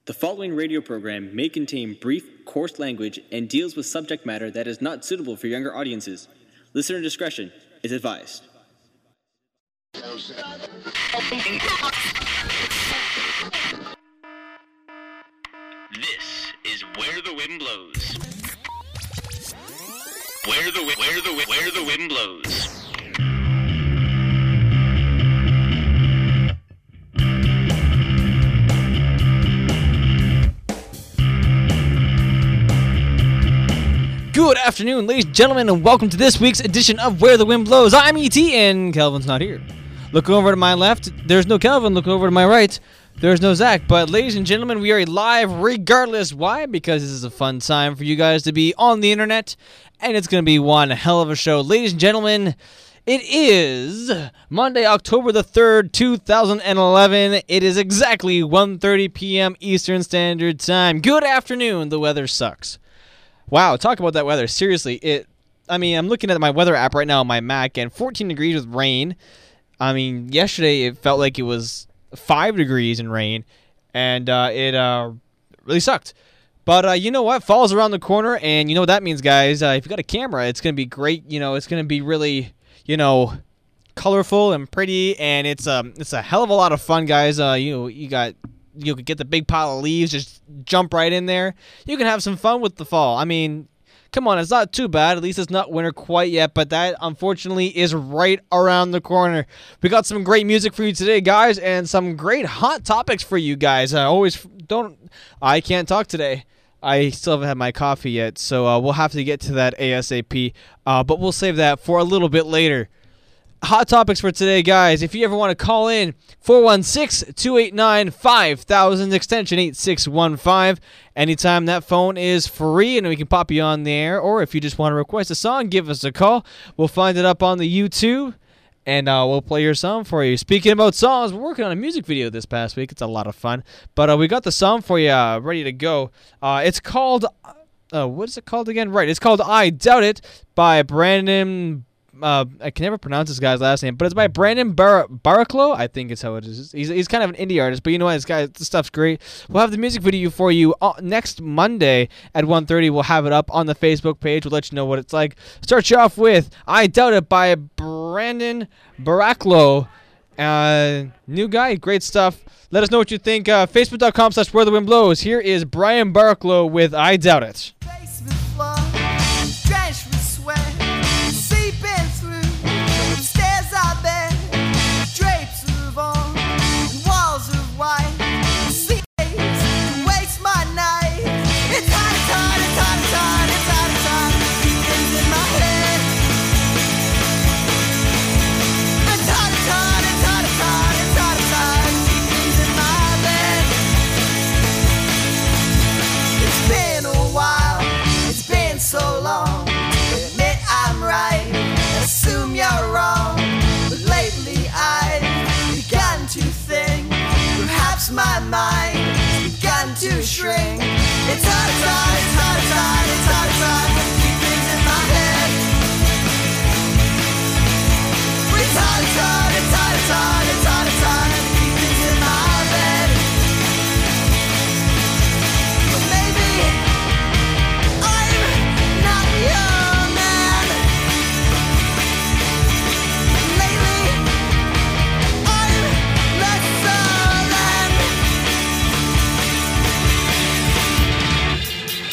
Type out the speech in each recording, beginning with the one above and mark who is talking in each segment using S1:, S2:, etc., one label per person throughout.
S1: The following radio program may contain brief, coarse language and deals with subject matter that is not suitable for younger audiences. Listener discretion is advised.
S2: This is Where the Wind Blows. Where the wind blows.
S3: Good afternoon, ladies and gentlemen, and welcome to this week's edition of Where the Wind Blows. I'm E.T., and Kelvin's not here. Looking over to my left, there's no Kelvin. Looking over to my right, there's no Zach. But, ladies and gentlemen, we are live regardless. Why? Because this is a fun time for you guys to be on the internet, and it's going to be one hell of a show. Ladies and gentlemen, it is Monday, October the 3rd, 2011. It is exactly 1:30 p.m. Eastern Standard Time. Good afternoon. The weather sucks. Wow, talk about that weather. Seriously, I'm looking at my weather app right now on my Mac, and 14 degrees with rain. Yesterday it felt like it was 5 degrees in rain, and it really sucked. But you know what? Fall's around the corner, and you know what that means, guys. If you got a camera, it's going to be great. You know, it's going to be really, colorful and pretty, and it's a hell of a lot of fun, guys. You could get the big pile of leaves, just jump right in there. You can have some fun with the fall. Come on, it's not too bad. At least it's not winter quite yet, but that, unfortunately, is right around the corner. We got some great music for you today, guys, and some great hot topics for you guys. I can't talk today. I still haven't had my coffee yet, so we'll have to get to that ASAP, but we'll save that for a little bit later. Hot topics for today, guys. If you ever want to call in, 416-289-5000, extension 8615. Anytime that phone is free, and we can pop you on the air. Or if you just want to request a song, give us a call. We'll find it up on the YouTube, and we'll play your song for you. Speaking about songs, we're working on a music video this past week. It's a lot of fun. But we got the song for you ready to go. It's called, what is it called again? Right, it's called I Doubt It by Brandon. I can never pronounce this guy's last name, but it's by Brandon Baraclow. I think it's how it is. He's kind of an indie artist, but you know what? This stuff's great. We'll have the music video for you next Monday at 1:30. We'll have it up on the Facebook page. We'll let you know what it's like. Start you off with I Doubt It by Brandon Baraclow. New guy, great stuff. Let us know what you think. Facebook.com/Where the Wind Blows. Here is Brian Baraclow with I Doubt It.
S4: My mind has begun to shrink. It's hard, it's hard, it's hard, it's hard, it's hard, it's hard to keep things in my head. It's hard, it's hard, it's hard, it's hard, it's hard, it's hard to keep things in my bed. But maybe I'm not your man. Lately I'm less so.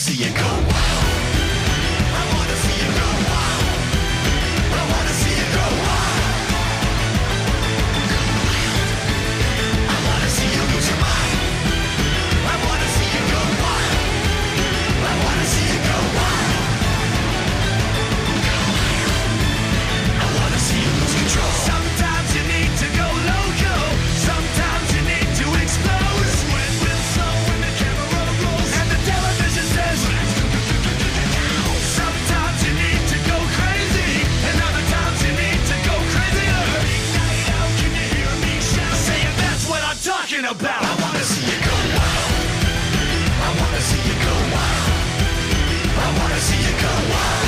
S4: see you go wild. I wanna see you go wild. I wanna see you go wild. I wanna see you lose your mind. I wanna see you go wild. I wanna see you go wild. I wanna see you lose control. Sometimes you need to go loco. Sometimes you need to explode. Sweat will flow when the camera rolls and the television says. Sometimes you need to go crazy, and other times you need to go crazier. Big night out, can you hear me shout? Saying that's what I'm talking about. I wanna see you go wild. I wanna see you go wild. I wanna see you go wild.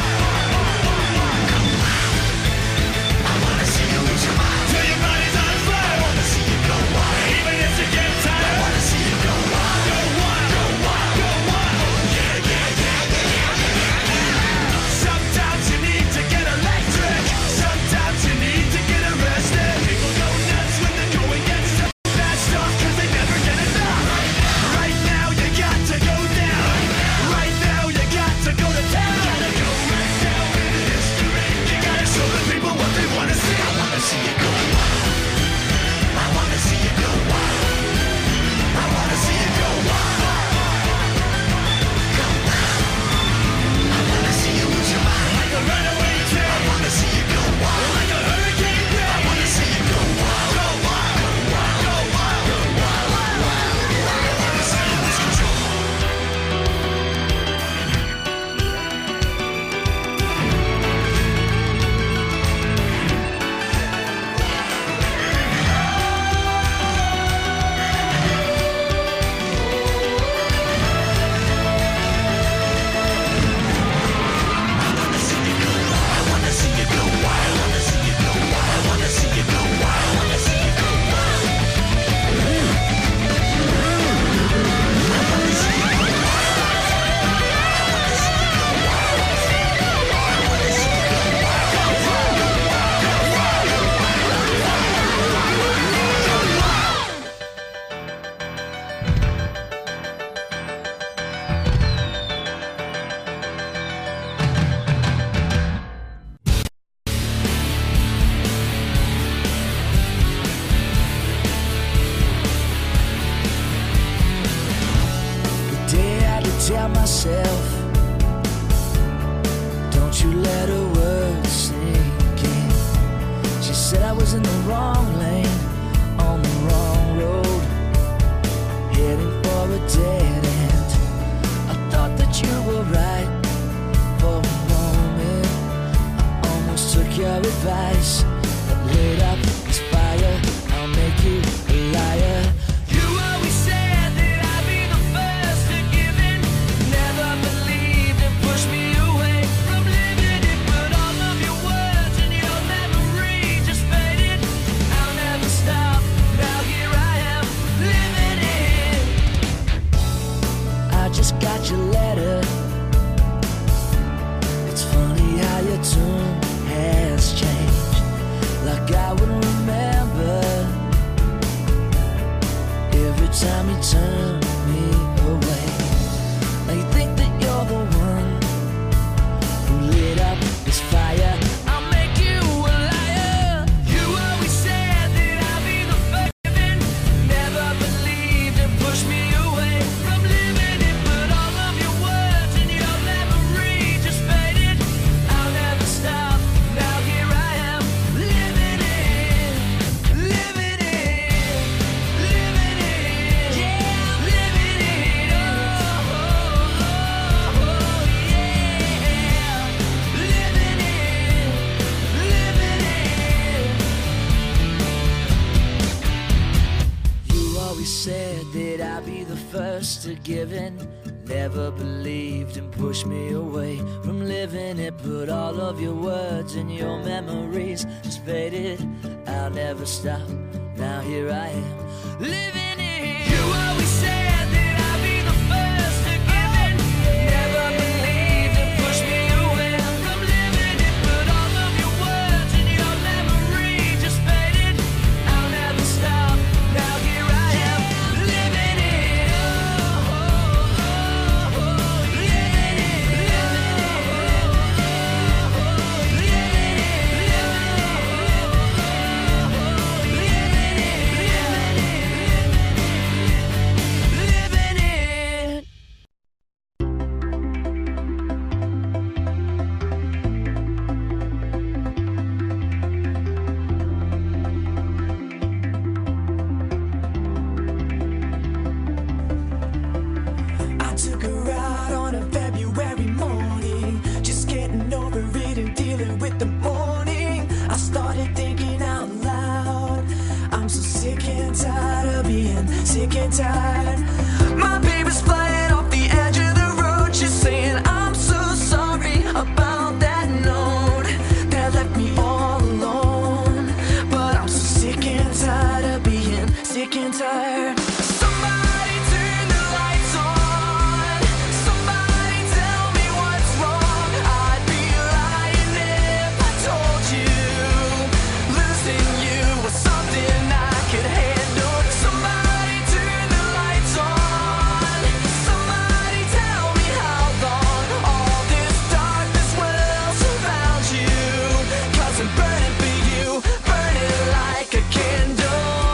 S4: I wanna see you lose your mind. Till your body's on fire. I wanna see you go wild. Even if you get tired. I wanna see you go wild. Go wild. Go wild. Go wild. Yeah, yeah, yeah, yeah, yeah, yeah. Sometimes you need to get electric. Sometimes you need to get arrested. People go nuts when the going gets so fast off 'cause they never get enough. Right now you got to go down. Right now you got to go to town. Gotta go right down in history. You gotta show the people what they wanna see. I wanna see you go wild. I wanna see you go wild. I wanna see you go wild. Go wild. I wanna see you lose your mind. Like a runaway train. I wanna see you go wild. Like a hurricane rain. I wanna see you go wild. Go wild. Go wild. Go wild. Go wild. I wanna see you lose control. The day I had to tell myself, don't you let a word sink in. She said I was in the wrong lane, on the wrong road, heading for a dead end. I thought that you were right for a moment. I almost took your advice, but lit up this fire. I'll make you a liar. You always said that I'd be the first to give in. Never believed and pushed me away from living it. But all of your words and your memory just faded. I'll never stop. Now here I am, living it. I just got your letter. It's funny how your tune has changed. Like I would remember every time you turn me away. Now you think that you're the one who lit up this fire. I'll make you a liar. You always said that I'd be the first to give in. Never believed and pushed me away from living it. But all of your words and your memory just faded. I'll never stop. Now here I am, living it, living it, living it, yeah, living it. Oh, oh, oh, yeah, living it, living it. You always said that I'd be the first to give in. Never believed and pushed me away from living it. But all of your words and your memories just faded. I'll never stop. Now here I am, living it. You always said that I'd be the first to give in. Never believed and pushed me away from living it. But all of your words and your memory just faded. I'll never stop. Now here I am, living it. Oh, oh, oh, oh,
S5: together with the morning. I started thinking out loud. I'm so sick and tired of being sick and tired. My baby's flying off the edge of the road. She's saying I'm so sorry about that note that left me all alone. But I'm so sick and tired of being sick and tired. Somebody turn the lights on. Somebody tell me what's wrong. I'd be lying if I told you losing you was something I could handle. Somebody turn the lights on. Somebody tell me how long all this darkness will surround you. 'Cause I'm burning for you, burning like a candle.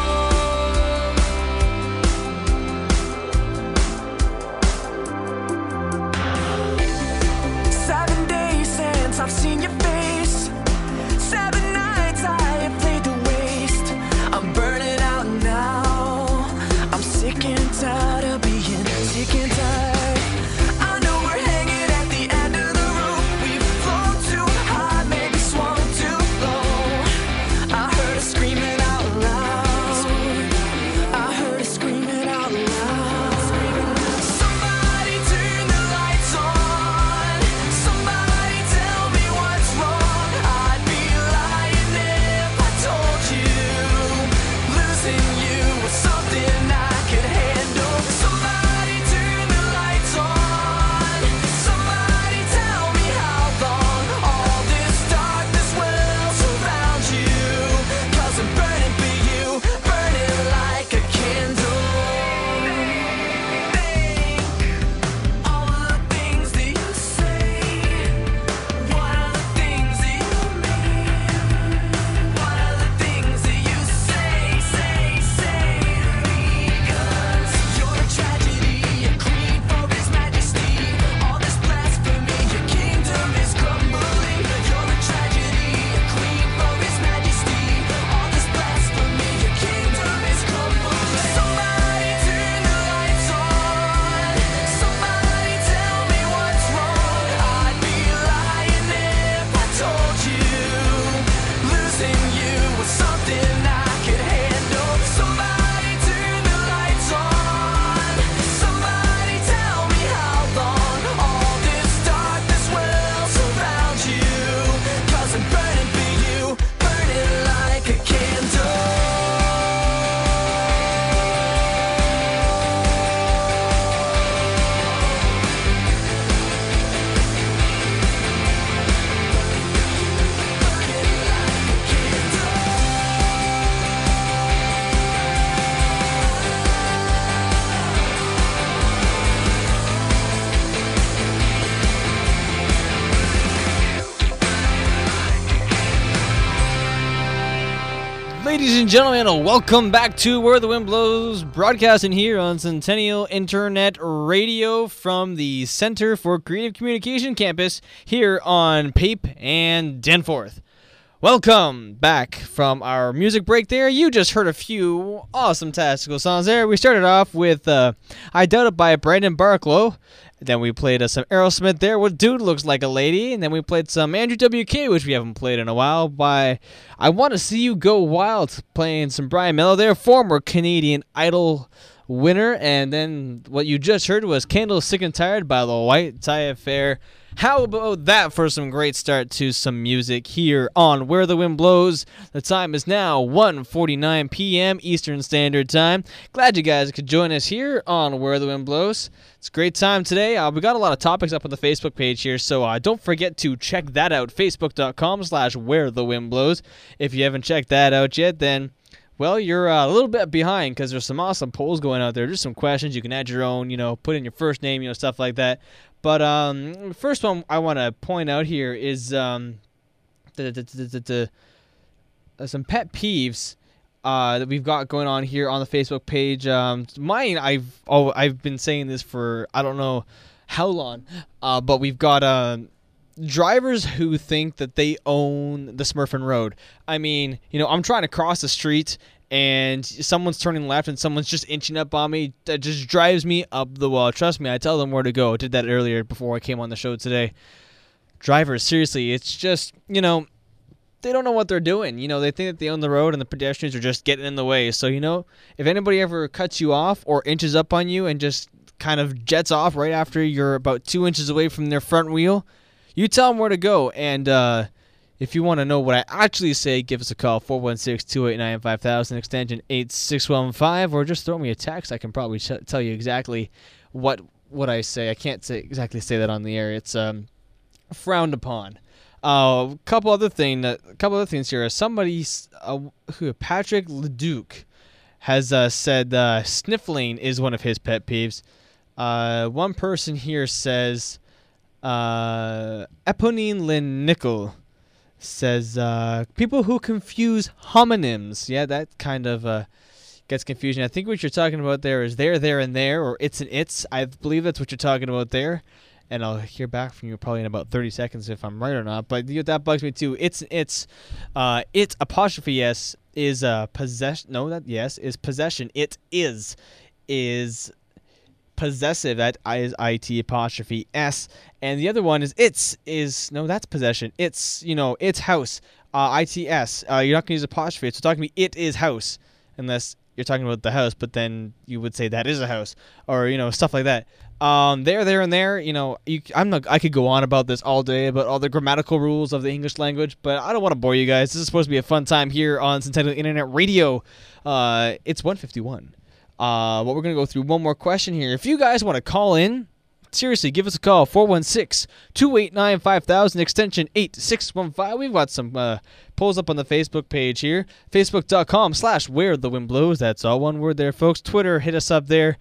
S5: 7 days since I've seen your face. 7 nights I have played the waste. I'm burning out now. I'm sick and tired of being sick and tired. I know we're hanging at the end of the rope. We've flown too high, maybe swung too low. I heard her screaming out loud. I heard her screaming out loud. Somebody turn the lights on. Somebody tell me what's wrong. I'd be lying if I told you losing you was something I could handle. Somebody turn the lights on. Somebody tell me how long all this darkness will surround you. 'Cause I'm burning for you, burning like a candle. All of the things that you say, what are the things that you mean? What are the things that you say to me? 'Cause you're a tragedy, a queen for his majesty. All this blasphemy, your kingdom is crumbling. You're a tragedy, a queen for his majesty. All this blasphemy, your kingdom is crumbling. Somebody turn the lights on. Somebody tell me what's wrong. I'd be lying if I told you losing you was something I could handle. Somebody turn the lights on. Somebody tell me how long all this darkness will surround you. 'Cause I'm burning for you, burning like a candle.
S3: Ladies and gentlemen, welcome back to Where the Wind Blows, broadcasting here on Centennial Internet Radio from the Center for Creative Communication campus here on Pape and Danforth. Welcome back from our music break there. You just heard a few awesome tactical songs there. We started off with I Doubt It by Brandon Barklow. Then we played some Aerosmith there, what Dude Looks Like a Lady. And then we played some Andrew WK, which we haven't played in a while, by I Want to See You Go Wild, playing some Brian Mello there, former Canadian Idol winner. And then what you just heard was Candle Sick and Tired by the White Tie Affair. How about that for some great start to some music here on Where the Wind Blows? The time is now 1:49 p.m. Eastern Standard Time. Glad you guys could join us here on Where the Wind Blows. It's a great time today. We got a lot of topics up on the Facebook page here, so don't forget to check that out, facebook.com/wherethewindblows. If you haven't checked that out yet, then well, you're a little bit behind because there's some awesome polls going out there. Just some questions. You can add your own, put in your first name, stuff like that. But first one I want to point out here is some pet peeves that we've got going on here on the Facebook page. Mine, I've been saying this for I don't know how long, but we've got drivers who think that they own the Smurfin Road. I mean, I'm trying to cross the street and someone's turning left and someone's just inching up on me. That just drives me up the wall. Trust me, I tell them where to go. I did that earlier before I came on the show today. drivers, seriously, it's just, you know, they don't know what they're doing. You know, they think that they own the road and the pedestrians are just getting in the way. So, you know, if anybody ever cuts you off or inches up on you and just kind of jets off right after you're about 2 inches away from their front wheel, you tell them where to go. And if you want to know what I actually say, give us a call, 416-289-5000, extension 8615, or just throw me a text. I can probably tell you exactly what I say. I can't exactly say that on the air. It's frowned upon. A couple other things here. Somebody, Patrick Leduc, has said sniffling is one of his pet peeves. One person here says, Eponine Nickel says, people who confuse homonyms. Yeah, that kind of gets confusing. I think what you're talking about there is there, and there, or it's and it's. I believe that's what you're talking about there. And I'll hear back from you probably in about 30 seconds if I'm right or not. But that bugs me too. It's apostrophe s is possession. No, that yes is possession. It is possessive. That is it apostrophe s. And the other one is that's possession. It's it's house. Its. You're not gonna use apostrophe. It's talking to me. It is house, unless you're talking about the house. But then you would say that is a house, or stuff like that. There, and there. I could go on about this all day about all the grammatical rules of the English language, but I don't want to bore you guys. This is supposed to be a fun time here on Centennial Internet Radio. It's 1:51. We're gonna go through one more question here. If you guys want to call in, seriously, give us a call, 416-289-5000, extension 8615. We've got some polls up on the Facebook page here, facebook.com/wherethewindblows. That's all one word there, folks. Twitter, hit us up there,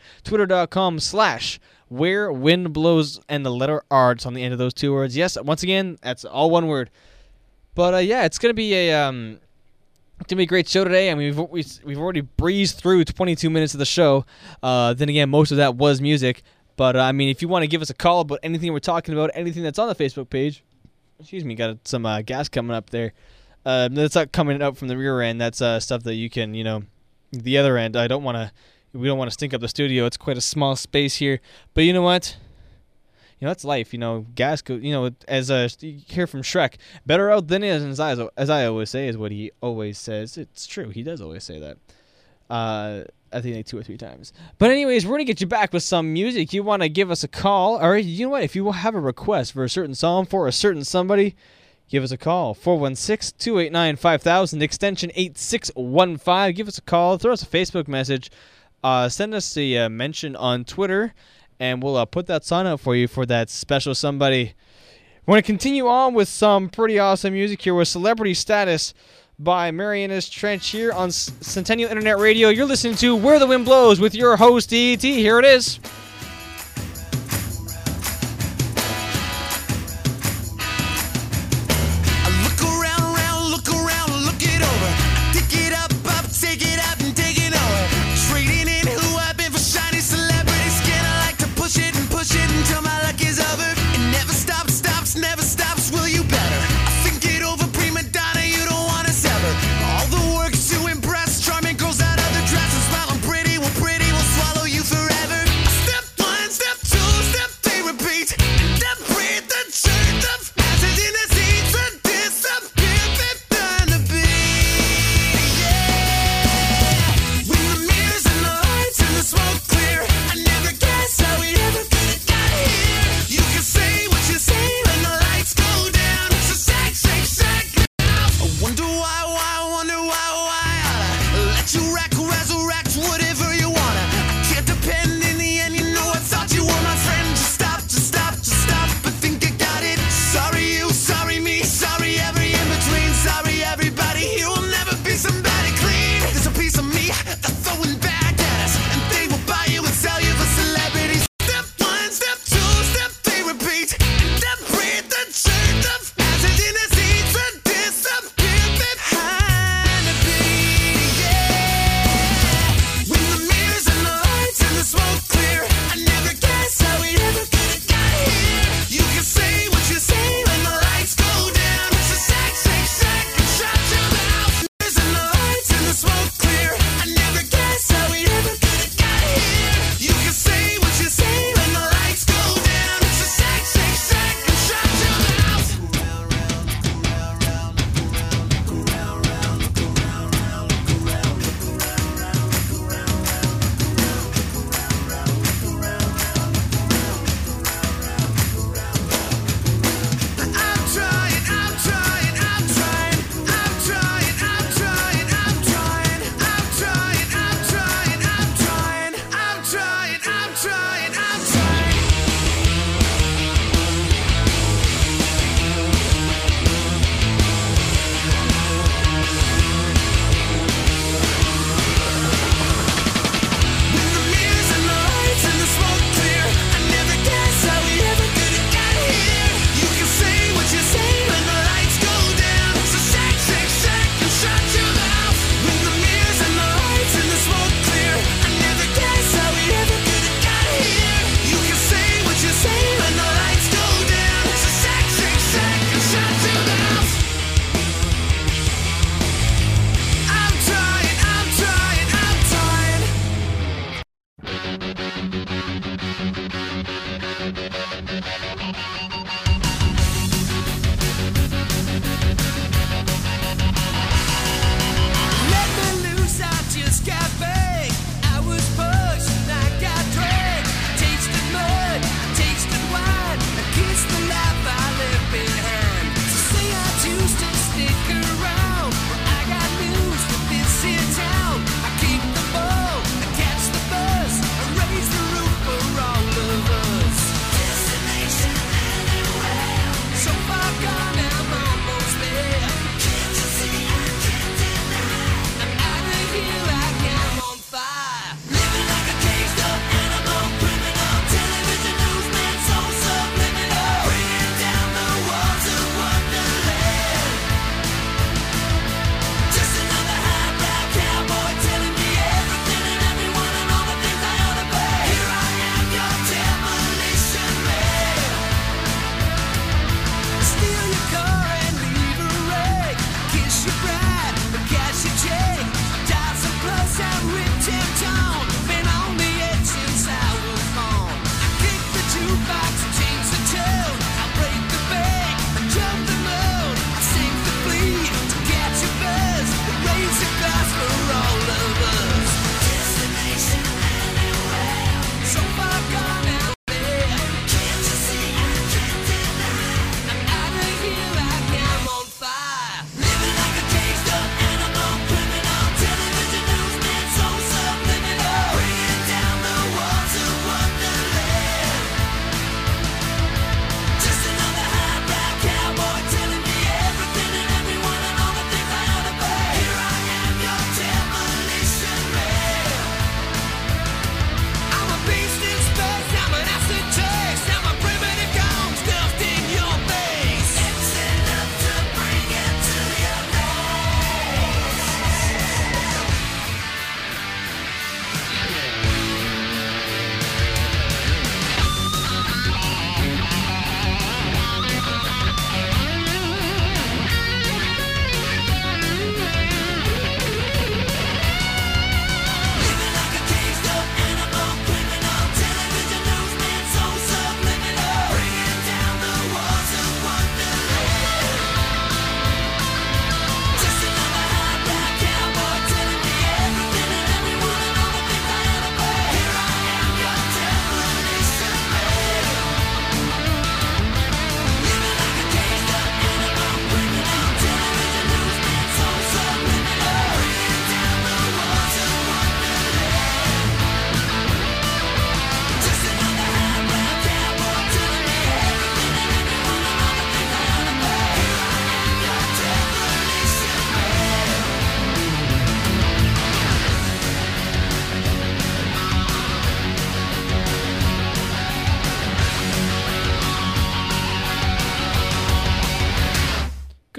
S3: twitter.com/wherewindblows, and the letter R. It's on the end of those two words. Yes, once again, that's all one word. But yeah, it's gonna be a great show today. I mean, we've already breezed through 22 minutes of the show. Then again, most of that was music. But, I mean, if you want to give us a call about anything we're talking about, anything that's on the Facebook page, got some gas coming up there. That's not coming out from the rear end. That's stuff that you can, the other end. We don't want to stink up the studio. It's quite a small space here. But you know what? It's life. Gas goes, as you hear from Shrek, better out than in, as I always say, is what he always says. It's true. He does always say that. I think like 2 or 3 times. But anyways, we're going to get you back with some music. You want to give us a call, or you know what? If you have a request for a certain song for a certain somebody, give us a call. 416-289-5000, extension 8615. Give us a call. Throw us a Facebook message. Send us a mention on Twitter, and we'll put that song out for you for that special somebody. We're going to continue on with some pretty awesome music here with Celebrity Status by Marianas Trench here on Centennial Internet Radio. You're listening to Where the Wind Blows with your host, D.E.T. Here it is.
S4: Look around, look it over. Pick it up, take it up and take it over. Trading in who I've been for shiny celebrity skin. I like to push it until my luck is over. It never stops, never stops. Will you better? I think it over, prima donna. You don't want to sever. All the work to impress, charming girls out of their dresses, smiling pretty will swallow you forever. I step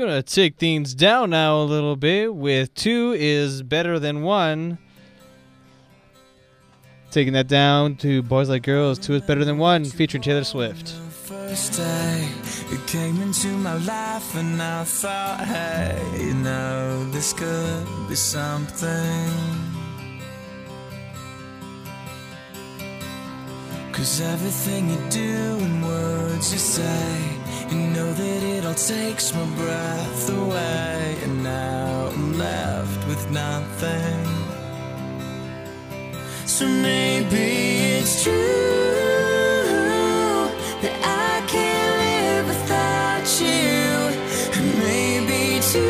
S3: gonna take things down now a little bit with 2 is better than 1. Taking that down to Boys Like Girls, 2 is better than 1, featuring Taylor Swift.
S6: First day it came into my life and I thought, hey, you know, this could be something. 'Cause everything you do and words you say, you know that it all takes my breath away. And now I'm left with nothing. So maybe it's true that I can't live without you. And maybe 2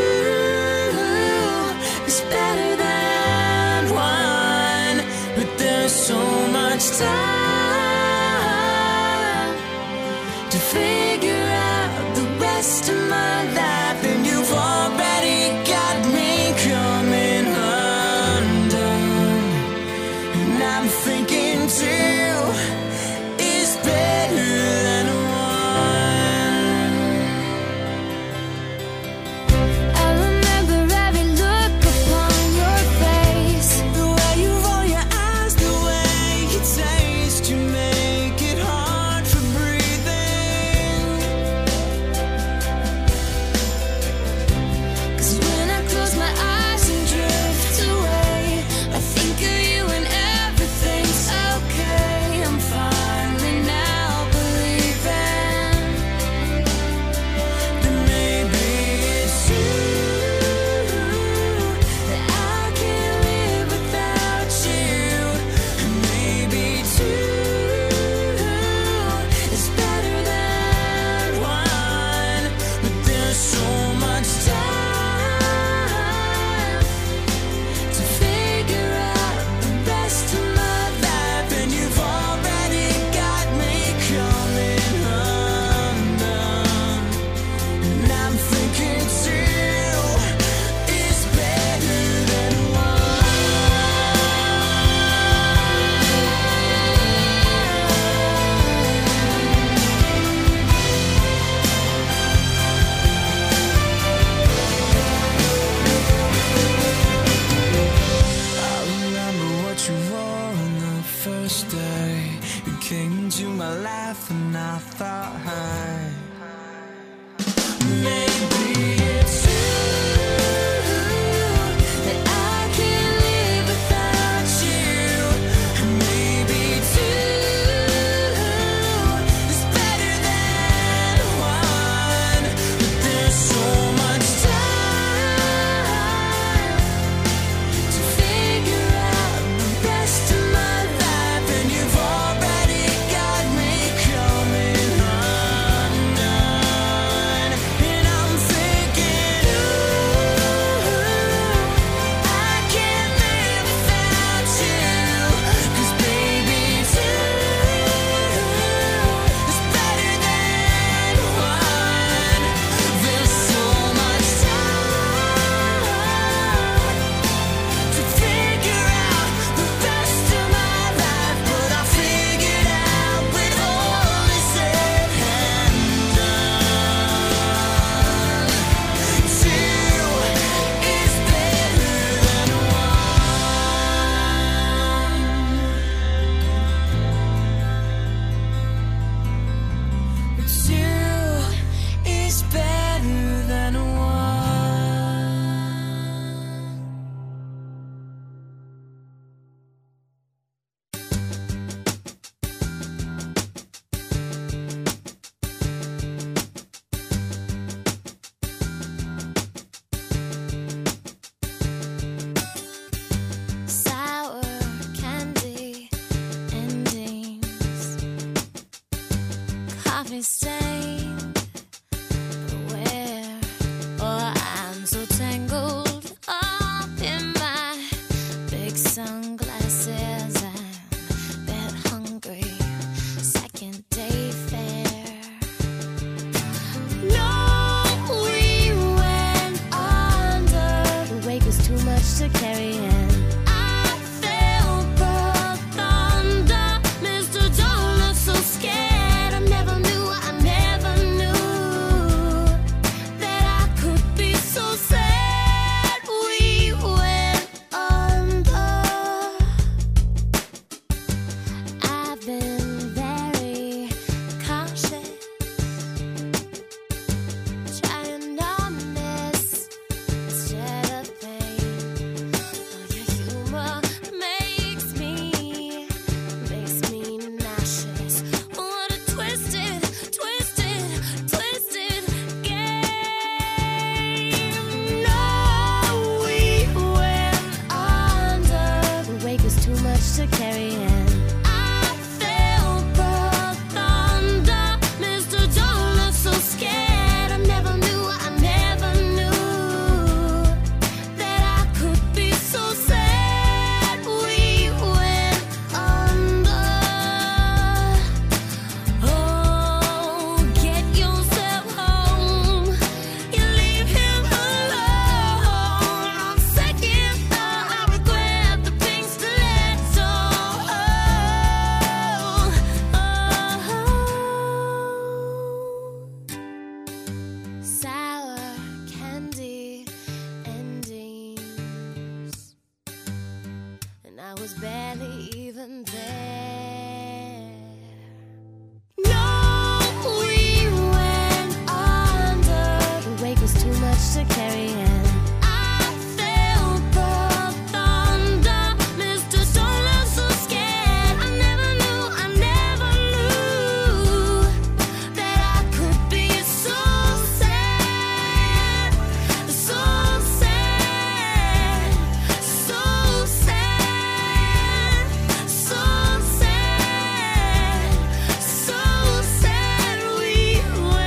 S6: is better than 1. But there's so much time to figure out the rest of my life. And you've already got me coming undone. And I'm thinking 2 is better than 1.
S7: I remember every look upon your face.
S6: The way you roll your eyes, the way you taste, you make it hard for breathing.
S7: was barely even there. No, we went under. The weight was too much to carry, and I felt the thunder. Mr. Don't look so scared. I never knew that I could be so sad, so sad, so sad, so sad, so sad. We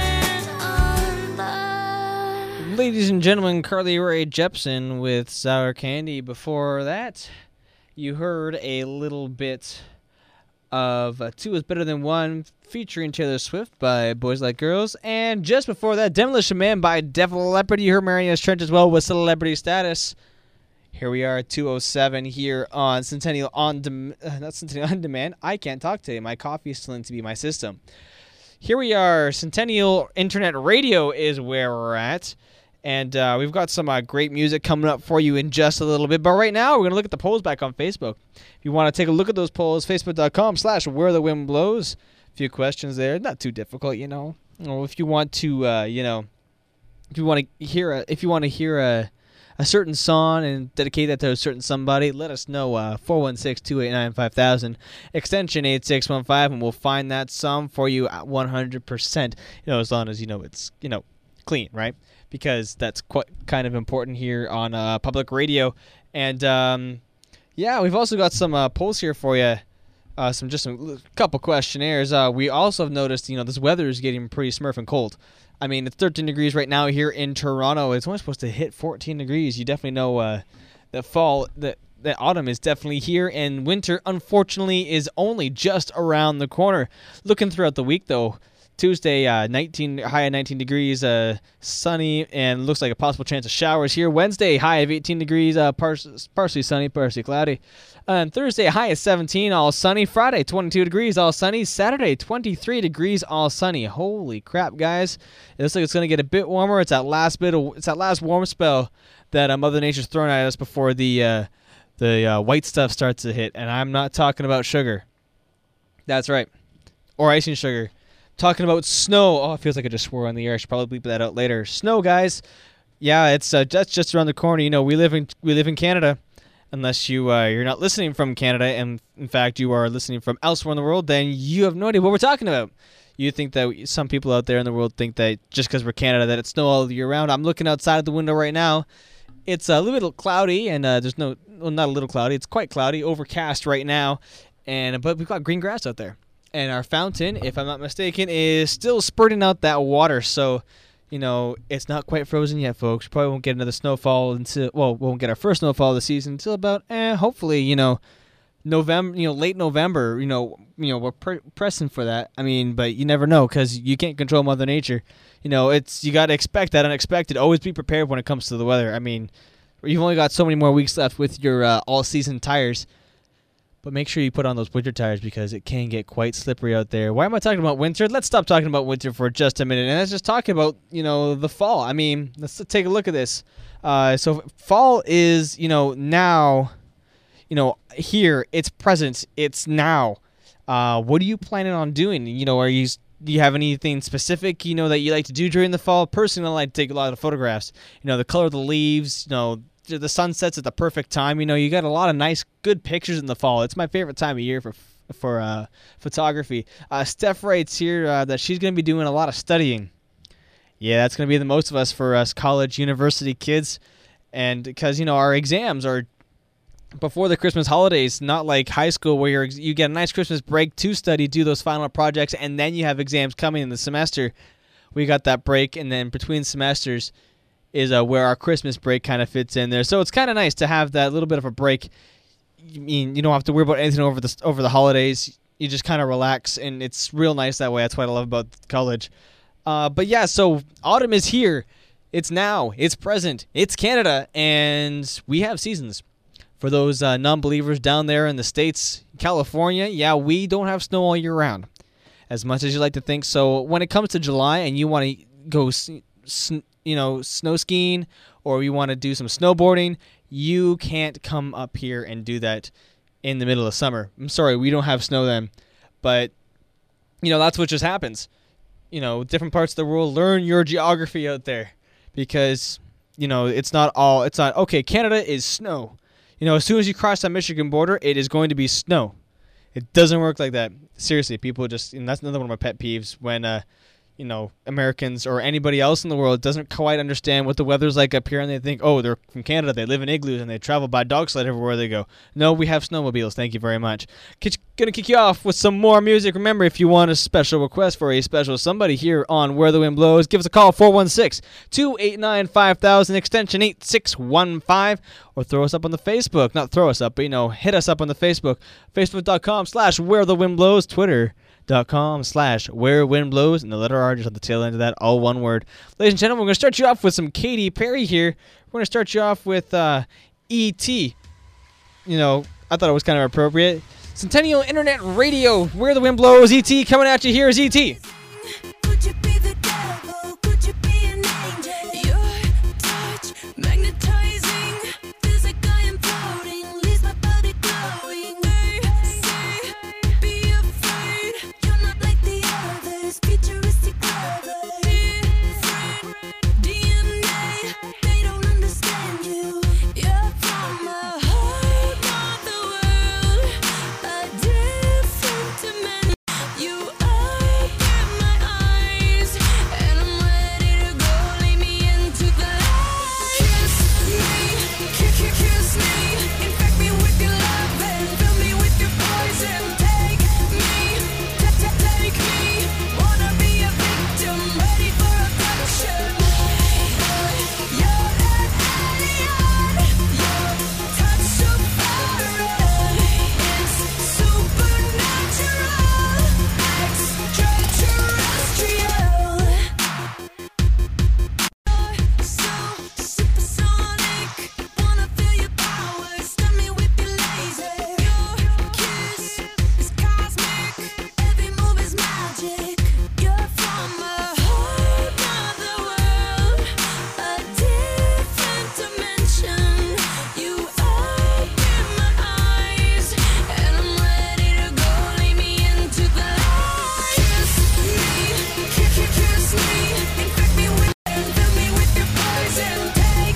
S7: went under.
S3: Ladies and gentlemen, Carly Rae Jepsen with Sour Candy. Before that, you heard a little bit of Two is Better Than One featuring Taylor Swift by Boys Like Girls. And just before that, Demolition Man by Def Leppard. You heard Marianas Trench as well with Celebrity Status. Here we are at 2:07 here on Centennial not Centennial On Demand. I can't talk today. My coffee is still in to be my system. Here we are. Centennial Internet Radio is where we're at. And we've got some great music coming up for you in just a little bit. But right now, we're going to look at the polls back on Facebook. If you want to take a look at those polls, facebook.com/wherethewind blows. A few questions there. Not too difficult, you know. Or if you want to, if you want to hear a certain song and dedicate that to a certain somebody, let us know. 416-289-5000, extension 8615, and we'll find that song for you at 100%. As long as it's clean, right? Because that's quite kind of important here on public radio. And we've also got some polls here for you. Some couple questionnaires. We also have noticed, this weather is getting pretty smurfing cold. I mean, it's 13 degrees right now here in Toronto. It's only supposed to hit 14 degrees. You definitely know that fall, that autumn is definitely here, and winter, unfortunately, is only just around the corner. Looking throughout the week, though, Tuesday, high of 19 degrees, sunny, and looks like a possible chance of showers here. Wednesday, high of 18 degrees, partially sunny, partially cloudy. And Thursday, high of 17, all sunny. Friday, 22 degrees, all sunny. Saturday, 23 degrees, all sunny. Holy crap, guys! It looks like it's going to get a bit warmer. It's that last warm spell that Mother Nature's throwing at us before the white stuff starts to hit. And I'm not talking about sugar. That's right, or icing sugar. Talking about snow. Oh, it feels like I just swore on the air. I should probably bleep that out later. Snow, guys. Yeah, it's just around the corner. We live in Canada. Unless you're not listening from Canada, and in fact you are listening from elsewhere in the world, then you have no idea what we're talking about. You think that some people out there in the world think that just because we're Canada that it's snow all year round. I'm looking outside of the window right now. It's a little cloudy, and not a little cloudy. It's quite cloudy, overcast right now, but we've got green grass out there. And our fountain, if I'm not mistaken, is still spurting out that water. So, it's not quite frozen yet, folks. We probably won't get another snowfall we won't get our first snowfall of the season until about, hopefully, November, late November. We're pressing for that. I mean, but you never know because you can't control Mother Nature. You got to expect that unexpected. Always be prepared when it comes to the weather. I mean, you've only got so many more weeks left with your all-season tires. But make sure you put on those winter tires because it can get quite slippery out there. Why am I talking about winter? Let's stop talking about winter for just a minute. And let's just talk about, the fall. I mean, let's take a look at this. So fall is, now, here. It's present. It's now. What are you planning on doing? Do you have anything specific, that you like to do during the fall? Personally, I like to take a lot of photographs. The color of the leaves, the sunsets at the perfect time. You got a lot of nice, good pictures in the fall. It's my favorite time of year for photography. Steph writes here that she's going to be doing a lot of studying. Yeah, that's going to be the most of us for us college, university kids. And because, our exams are before the Christmas holidays, not like high school where you get a nice Christmas break to study, do those final projects, and then you have exams coming in the semester. We got that break, and then between semesters is where our Christmas break kind of fits in there. So it's kind of nice to have that little bit of a break. You don't have to worry about anything over the holidays. You just kind of relax, and it's real nice that way. That's what I love about college. But yeah, so autumn is here. It's now. It's present. It's Canada, and we have seasons. For those non-believers down there in the States, California, yeah, we don't have snow all year round, as much as you like to think. So when it comes to July and you want to go snow skiing, or you want to do some snowboarding, you can't come up here and do that in the middle of summer. I'm sorry, we don't have snow then, but that's what just happens. Different parts of the world, learn your geography out there, because it's not okay. Canada is snow. As soon as you cross that Michigan border, it is going to be snow. It doesn't work like that. Seriously, people just, and that's another one of my pet peeves when Americans or anybody else in the world doesn't quite understand what the weather's like up here, and they think, oh, they're from Canada, they live in igloos, and they travel by dog sled everywhere they go. No, we have snowmobiles. Thank you very much. Gonna kick you off with some more music. Remember, if you want a special request for a special somebody here on Where the Wind Blows, give us a call, 416-289-5000, extension 8615, or throw us up on the Facebook. Not throw us up, but hit us up on the Facebook. Facebook.com/Where the Wind Blows, Twitter.com/Where Wind Blows, and the letter R just on the tail end of that, all one word. Ladies and gentlemen, we're going to start you off with some Katy Perry here. We're going to start you off with E.T. I thought it was kind of appropriate. Centennial Internet Radio, Where the Wind Blows, E.T. coming at you. Here is E.T.
S7: Could you be the devil? Could you be an angel? Your touch magnetizing, feels like I am floating, leaves my body glowing. They say, be afraid, you're not like the others, futuristic clever. Different DNA, they don't understand you. You're from a whole other world, a different dimension. You open my eyes, and I'm ready to go. Lead me into the light. Kiss me, infect me with your love and fill me with your poison. Take me, wanna be a victim, ready for abduction. You're an alien, your touch so far is supernatural, extraterrestrial. So supersonic, wanna feel your power, stun me with your laser. Your kiss is cosmic, every move is magic. You're from a whole other world, a different dimension. You open my eyes, and I'm ready to go. Lead me into the light. Kiss me, infect me with and fill me with your poison. Take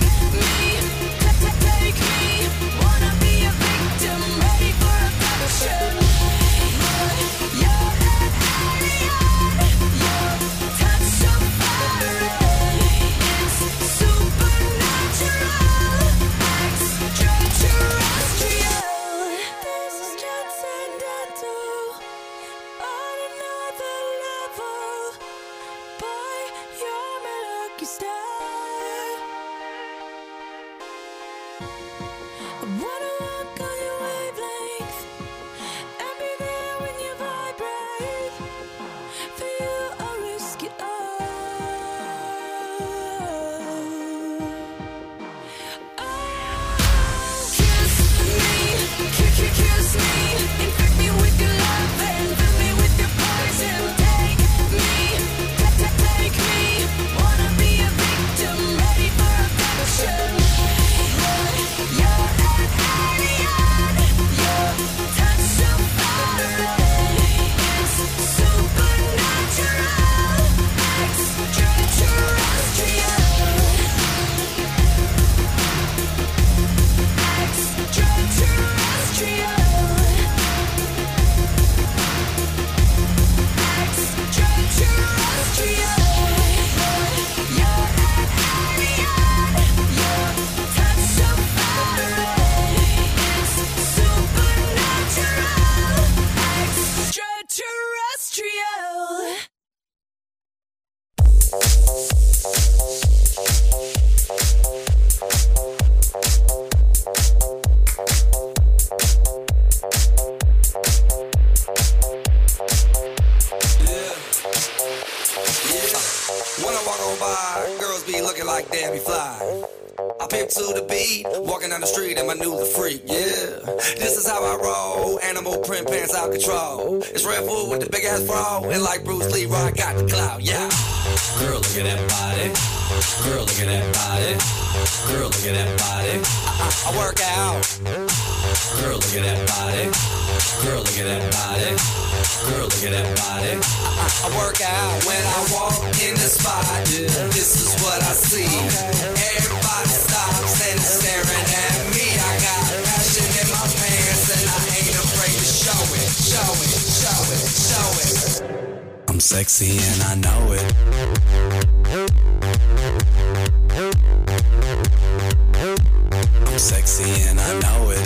S7: me, wanna be a victim, ready for abduction. You're an alien, your touch so far is supernatural, extraterrestrial. This is transcendental, on another level. Boy, you're my lucky star. I wanna walk on your wavelength and be there when you vibrate. For you, I'll risk it all. Kiss me, infect me with your love and fill me with your poison. Take me, wanna be a victim, ready for abduction. You're an alien, your touch so far is supernatural, extraterrestrial. Extraterrestrial.
S8: When I walk on by, girls be looking like Debbie Fly.
S6: I pimp to the beat, walking down the street and my new the freak, yeah. This is how I roll, animal print pants out control. It's Red Food with the big ass fro, and like Bruce Lee, I got the clout, yeah. Girl, look at that body. Girl, look at that body. Girl, look at that body. I work out. Girl, look at that body. Girl, look at that body. Girl, look at that body. I work out when I walk in the spot. This is what I see. Everybody stops and is staring at me. I got passion in my pants and I ain't afraid to show it. Show it, show it, show it. I'm sexy and I know it. I'm sexy and I know it.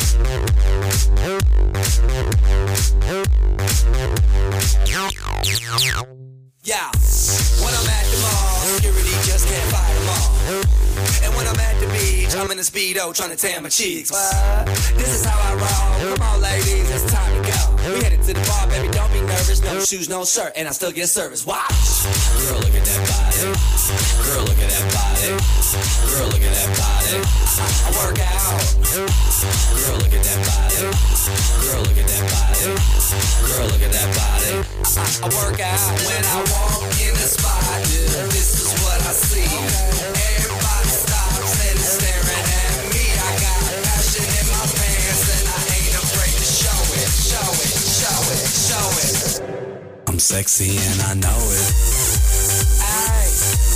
S6: Yeah, when I'm at the mall, security just can't fight them all. And when I'm at the beach, I'm in a Speedo trying to tan my cheeks. What? This is how I roll. Come on, ladies, it's time to go. We headed to the bar, baby, don't be nervous. No shoes, no shirt, and I still get service. Watch. Girl, look at that body. Girl, look at that body. Girl, look at that body. I work out. Girl, look at that body. Girl, look at that body. Girl, look at that body. I work out when I walk in the spot. This is what I see. Everybody stops and is staring at me. I got passion in my pants and I ain't afraid to show it. Show it, show it, show it. I'm sexy and I know it. Aye.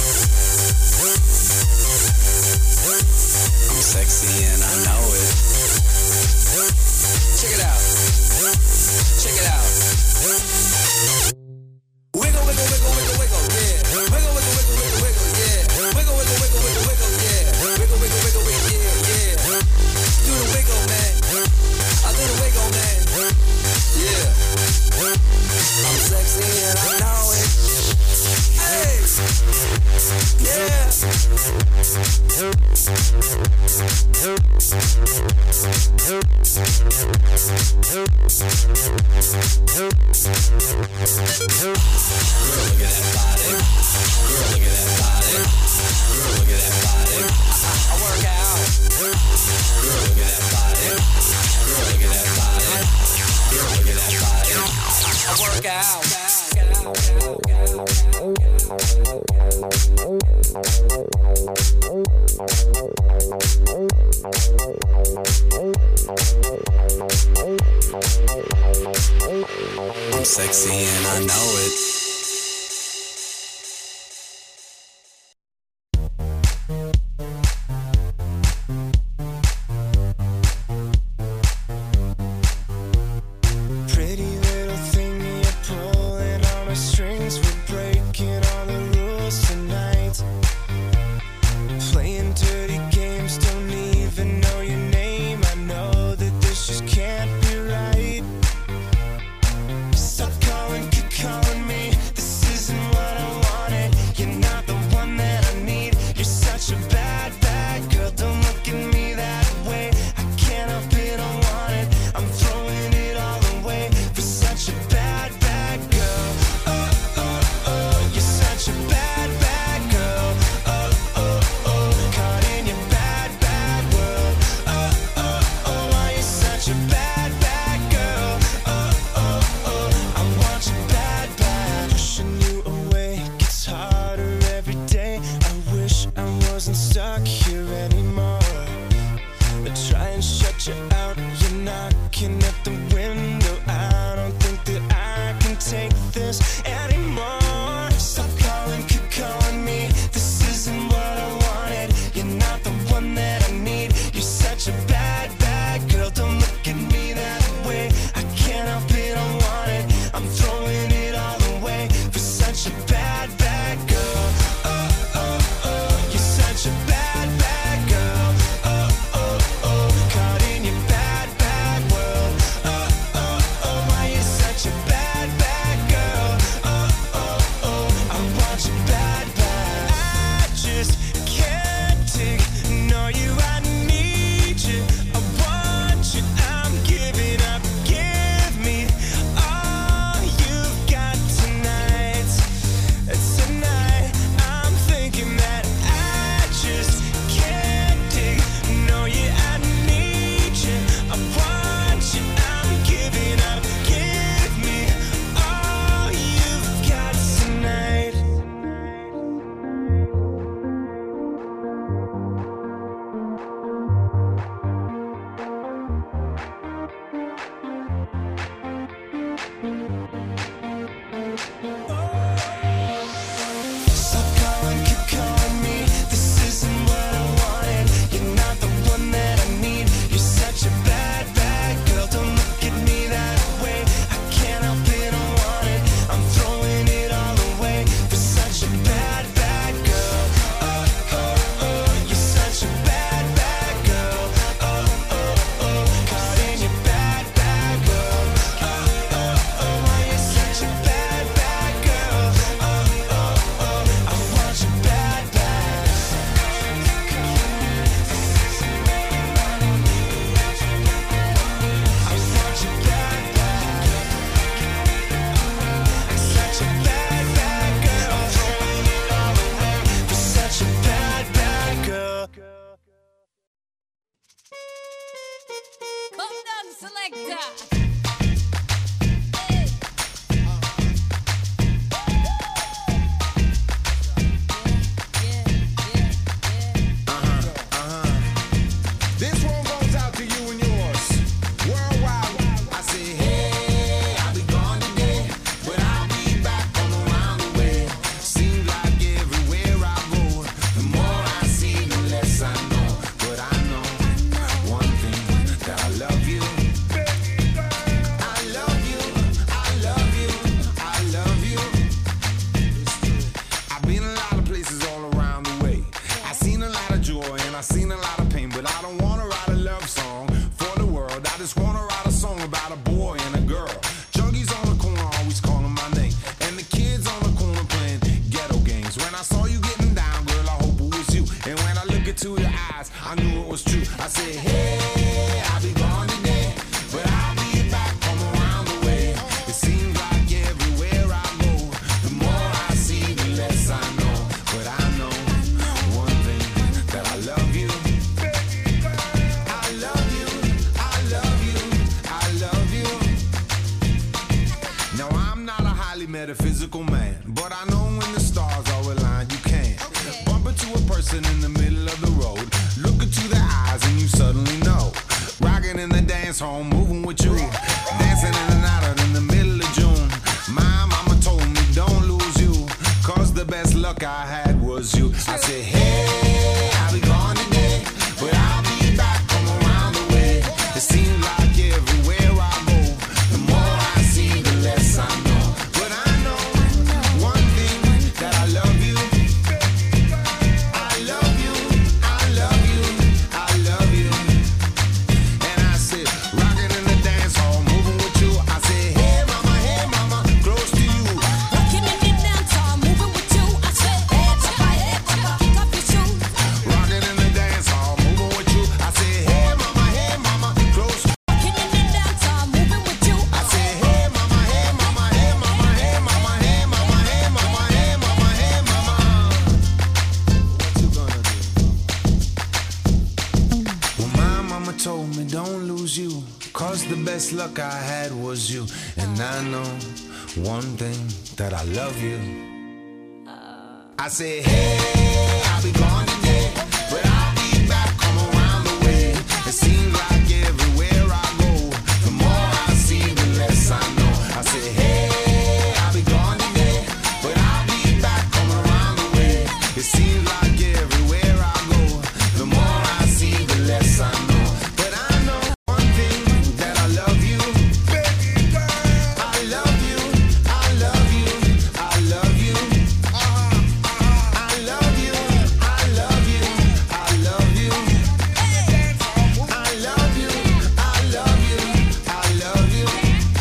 S6: I'm sexy and I know it. Check it out. Check it out. Wiggle, wiggle, wiggle, wiggle, wiggle, yeah. Wiggle, wiggle, wiggle, wiggle, wiggle, yeah. Wiggle, wiggle, wiggle, wiggle, wiggle, yeah. Wiggle, wiggle, wiggle, wiggle, yeah, yeah. Do the wiggle, man. I do the wiggle, man. Yeah. I'm sexy and I know it. Hey. Yeah. Girl, look at that body. Girl, look at that body. Girl, look at that body. I work out. Girl, look at that body. Girl, look at that body. Girl, look at that body. I work out. I'm sexy and I know it. Pretty little thing, you're pulling all my strings. We're breaking all the rules tonight. Playing dirty games, don't even know your name. I know that this just can't be right. Stop calling, keep calling me. This isn't what I wanted. You're not the one that I need. You're such a bad, bad girl. Don't look at me that way. I can't help it, I want it. I'm throwing it all away for such a bad, bad girl. Oh, oh, oh, you're such a bad, bad girl. Oh, oh, oh, caught in your bad, bad world. Oh, oh, oh, why you such a bad, bad girl? Oh, oh, oh, I want you bad, bad. Pushing you away gets harder every day. I wish I wasn't stuck here anymore. I try and shut you out. You're knocking at the window. I don't think that I can take this anymore. Stop calling, keep calling me. This isn't what I wanted. You're not the one that I need. You're such a bad, bad girl. Don't look at me that way. I can't help it, I want it. I'm throwing it all away for such a bad, bad girl. Oh, oh, oh, you're such a bad, bad girl. Oh, oh, oh, caught in your bad, bad world. Oh, oh,
S7: Selector.
S8: This one goes out to you and yours. Worldwide, I say, hey, I'll be gone today, but I'll be back from around the way. Seems like everywhere I go, the more I see, the less I know. But I know one thing, that I love you. I love you, I love you, I love you. I've been a lot of places all around the way. I've seen a lot of joy and I've seen a lot of pain, but I don't wanna write a love song for the world. I just wanna write a song about a boy and a girl. Junkies on the corner always calling my name, and the kids on the corner playing ghetto games. When I saw you getting down, girl, I hope it was you. And when I look into your eyes, I knew it was true. I said, hey, I'll be gone today, but I'll be back from around the way. It seems like everywhere I go, the more I see, the less I know. But I know one thing, that I love you. I love you, I love you, I love you. Now I'm not a highly metaphysical man, but I know when the stars are aligned, you can bump into a person in the middle of the road, look into their eyes and you suddenly know. Rocking in the dance hall, moving with you, dancing in and out in the middle of June. My mama told me don't lose you, cause the best luck I had was you. I said, hey, I'll be gone today, but I'll be back from around the way. It seems like everywhere I go, the more I see, the less I know. But I know one thing, that I love you. I love you, I love you, I love you. And I said, rocking in the dance hall, moving with you. I said, hey mama, close to you.
S7: Rocking in the dance hall, moving with you. I said, hey papa, kick off your shoes.
S8: Rocking in the dance hall, moving with you. I said, hey mama, close.
S7: Rocking in the dance hall, moving with you.
S8: I said, hey mama, hey mama, hey mama, hey mama, hey mama, hey mama, hey mama, hey mama. What you gonna do? Well, my mama told me don't lose you, cause the best luck I had was you. And I know one thing, that I love you. I said, hey, I'll be gone today, but I'll be back from around the way. It seems like everywhere I go, the more I see, the less I know. I said, hey, I'll be gone today, but I'll be back from around the way. It seems like everywhere I go, the more I see, the less I know. But I know one thing, that I love you. I love you, I love you, I love you. I love you, I love you, I love you. I love you, I love you, I love you.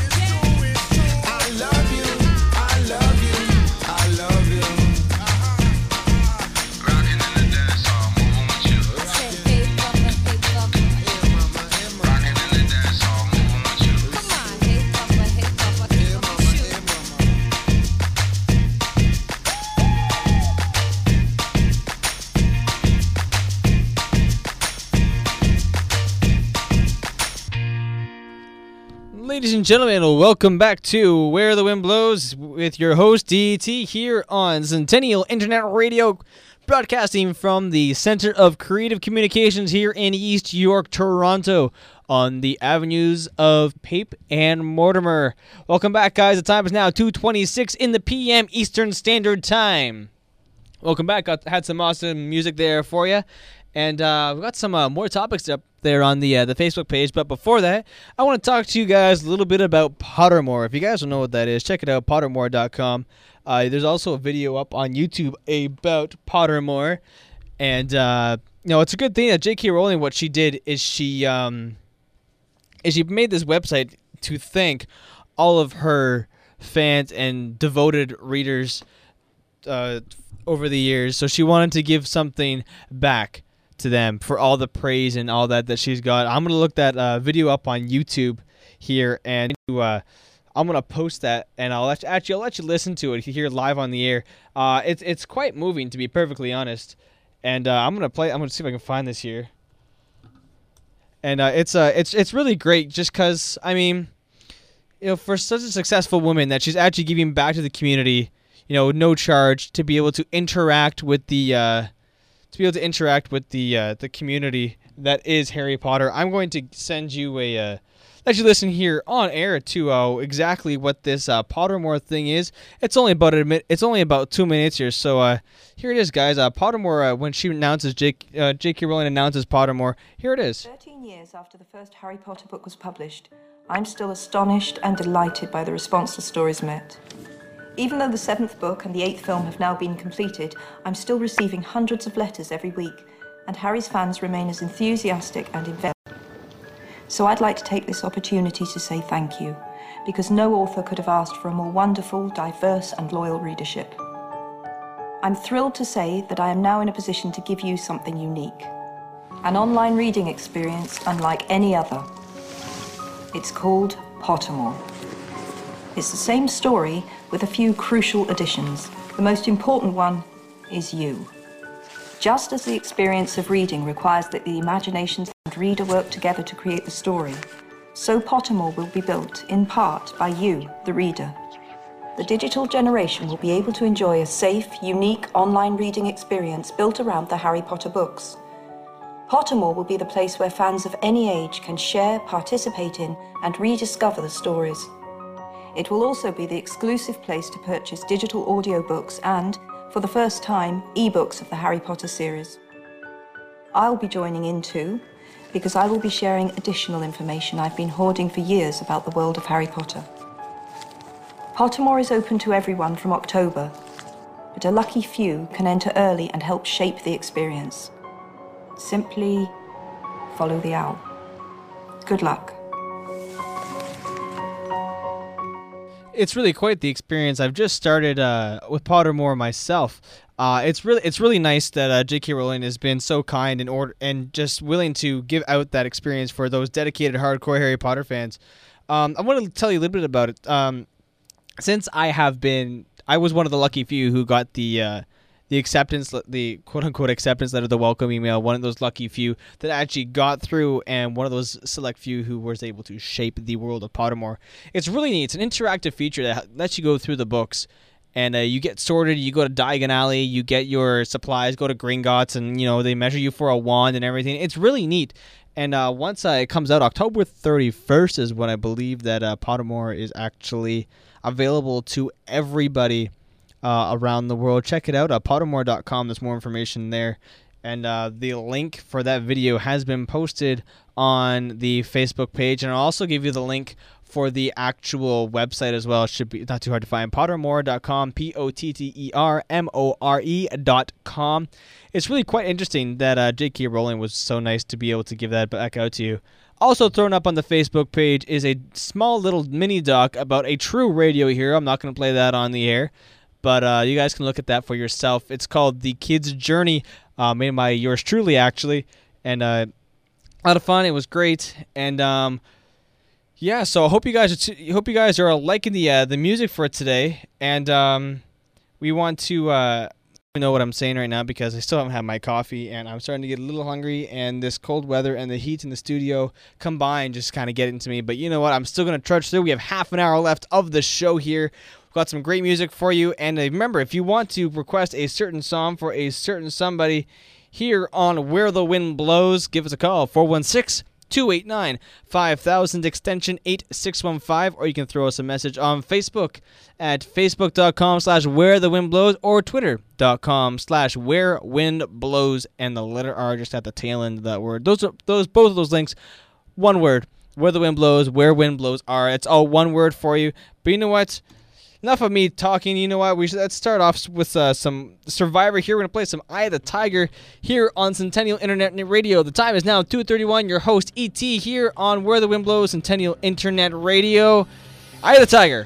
S8: I love you, I love you, I love you. Rocking in the dance hall, moving with you.
S7: Say, hey papa,
S8: Rocking in the dance hall, moving with you.
S7: come on, hey papa, kick off your shoes.
S3: Ladies and gentlemen, welcome back to Where the Wind Blows with your host DET here on Centennial Internet Radio, broadcasting from the Center of Creative Communications here in East York, Toronto, on the avenues of Pape and Mortimer. Welcome back, guys. The time is now 2:26 in the p.m. Eastern Standard Time. Welcome back. Had some awesome music there for you. And we've got some more topics up there on the Facebook page. But before that, I want to talk to you guys a little bit about Pottermore. If you guys don't know what that is, check it out, pottermore.com. There's also a video up on YouTube about Pottermore. And, it's a good thing that J.K. Rowling, what she did is she made this website to thank all of her fans and devoted readers over the years. So she wanted to give something back to them for all the praise and all that she's got. I'm going to look that video up on YouTube here, and I'm going to post that, and I'll let you listen to it here live on the air. It's quite moving, to be perfectly honest. And I'm going to see if I can find this here. And it's really great just because, I mean, for such a successful woman that she's actually giving back to the community, no charge, to be able to interact with the the community that is Harry Potter. I'm going to send you let you listen here on air to exactly what this Pottermore thing is. It's only about 2 minutes here, so here it is, guys. Pottermore, when she announces J.K. Rowling announces Pottermore, here it is.
S9: 13 years after the first Harry Potter book was published, I'm still astonished and delighted by the response the stories met. Even though the 7th book and the 8th film have now been completed, I'm still receiving hundreds of letters every week, and Harry's fans remain as enthusiastic and invested. So I'd like to take this opportunity to say thank you, because no author could have asked for a more wonderful, diverse and loyal readership. I'm thrilled to say that I am now in a position to give you something unique. An online reading experience unlike any other. It's called Pottermore. It's the same story with a few crucial additions. The most important one is you. Just as the experience of reading requires that the imaginations and reader work together to create the story, so Pottermore will be built, in part, by you, the reader. The digital generation will be able to enjoy a safe, unique online reading experience built around the Harry Potter books. Pottermore will be the place where fans of any age can share, participate in, and rediscover the stories. It will also be the exclusive place to purchase digital audiobooks and, for the first time, ebooks of the Harry Potter series. I'll be joining in too, because I will be sharing additional information I've been hoarding for years about the world of Harry Potter. Pottermore is open to everyone from October, but a lucky few can enter early and help shape the experience. Simply follow the owl. Good luck.
S3: It's really quite the experience. I've just started with Pottermore myself. It's really nice that J.K. Rowling has been so kind and just willing to give out that experience for those dedicated hardcore Harry Potter fans. I want to tell you a little bit about it. Since I was one of the lucky few who got the acceptance, the quote-unquote acceptance letter, the welcome email, one of those lucky few that actually got through, and one of those select few who was able to shape the world of Pottermore. It's really neat. It's an interactive feature that lets you go through the books, and you get sorted. You go to Diagon Alley, you get your supplies, go to Gringotts, and they measure you for a wand and everything. It's really neat. And once it comes out, October 31st is when I believe that Pottermore is actually available to everybody around the world. Check it out, Pottermore.com. There's more information there, and the link for that video has been posted on the Facebook page, and I'll also give you the link for the actual website as well. It should be not too hard to find, Pottermore.com, Pottermore.com. It's really quite interesting that J.K. Rowling was so nice to be able to give that back out to you. Also thrown up on the Facebook page is a small little mini doc about a true radio hero. I'm not going to play that on the air, but you guys can look at that for yourself. It's called The Kid's Journey, made by yours truly, actually. And a lot of fun. It was great. And yeah, so I hope you guys are liking the music for today. And we want to know what I'm saying right now, because I still haven't had my coffee, and I'm starting to get a little hungry, and this cold weather and the heat in the studio combined just kind of get into me. But you know what? I'm still going to trudge through. We have half an hour left of the show here. We've got some great music for you. And remember, if you want to request a certain song for a certain somebody here on Where the Wind Blows, give us a call, 416-289-5000, extension 8615, or you can throw us a message on Facebook at facebook.com/wherethewindblows or twitter.com/wherewindblows, and the letter R just at the tail end of that word. Both of those links, one word, Where the Wind Blows, Where Wind Blows Are. It's all one word for you. But you know what? Enough of me talking. You know what? Let's start off with some Survivor here. We're going to play some Eye of the Tiger here on Centennial Internet Radio. The time is now 2:31. Your host, E.T., here on Where the Wind Blows, Centennial Internet Radio. Eye of the Tiger.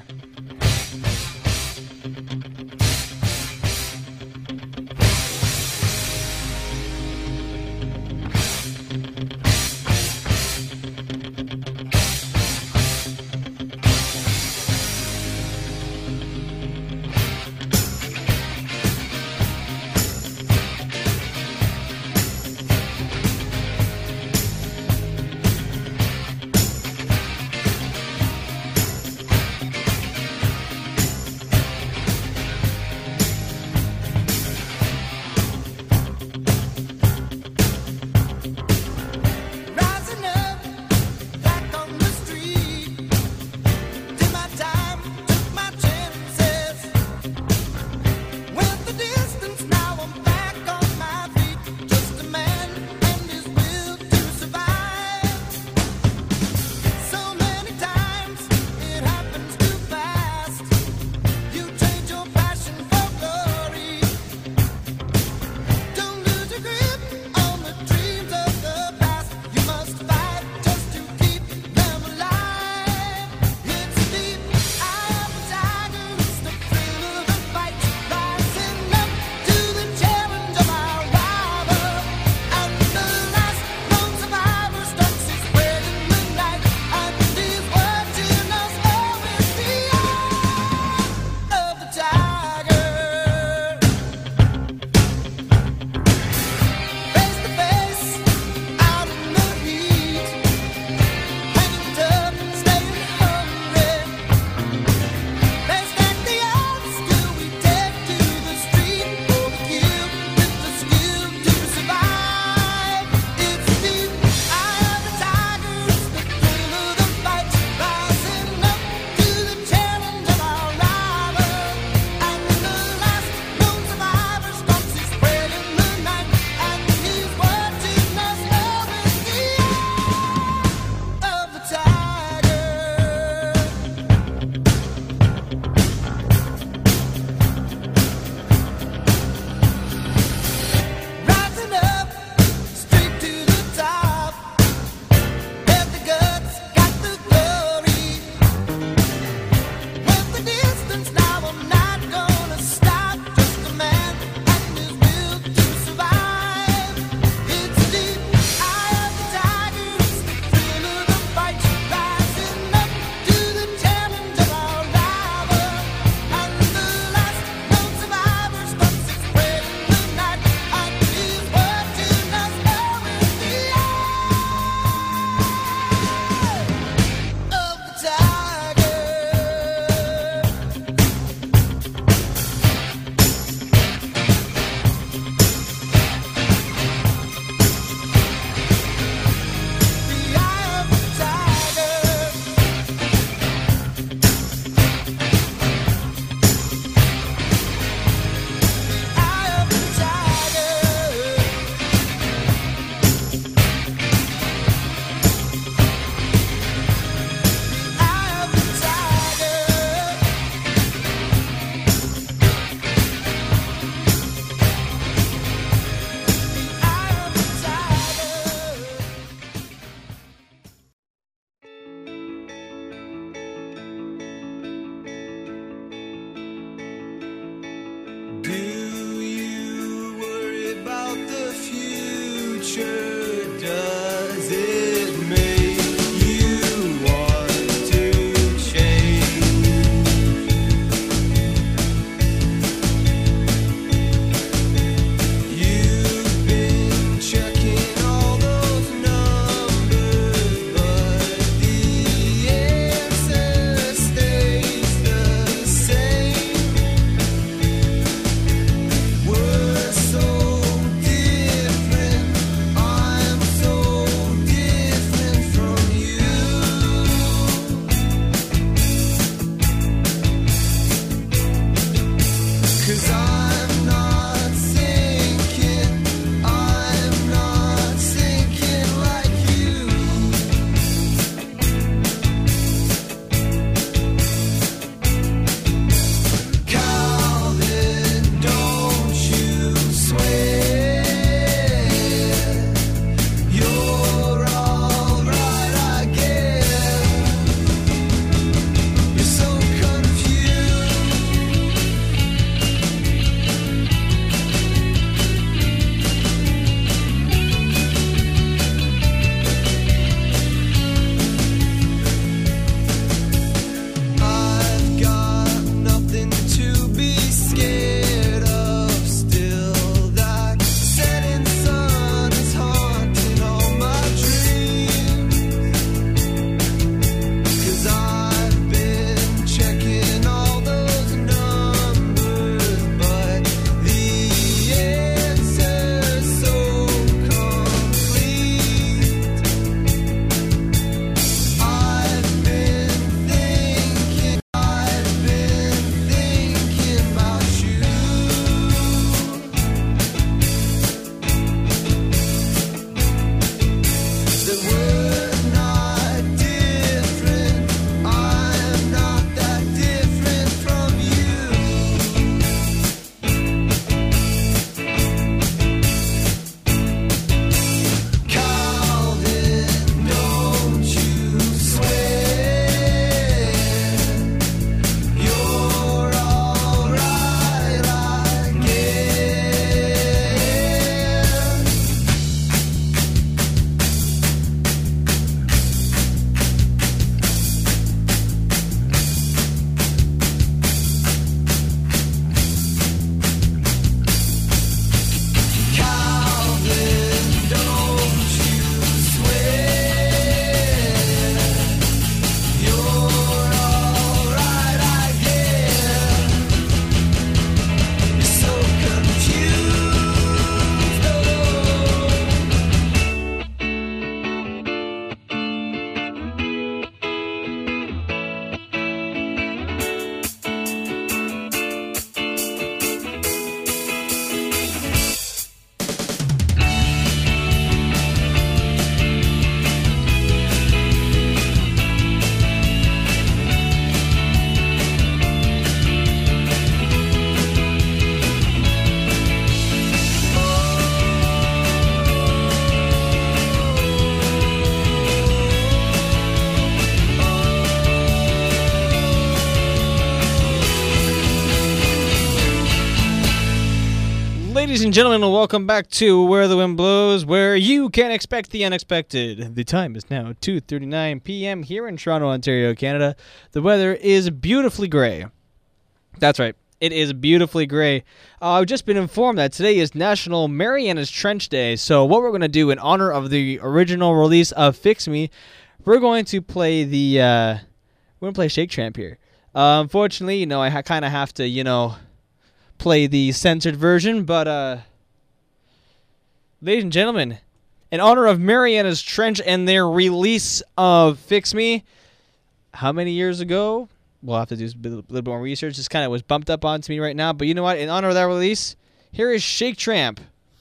S3: Ladies and gentlemen, welcome back to Where the Wind Blows, where you can expect the unexpected. The time is now 2:39 p.m. here in Toronto, Ontario, Canada. The weather is beautifully gray. That's right. It is beautifully gray. I've just been informed that today is National Mariana's Trench Day. So what we're going to do in honor of the original release of Fix Me, we're going to play we're going to play Shake Tramp here. Unfortunately, I kind of have to, play the censored version. But, ladies and gentlemen, in honor of Mariana's Trench and their release of Fix Me, how many years ago? We'll have to do a little bit more research. This kind of was bumped up onto me right now. But you know what? In honor of that release, here is Shake Tramp.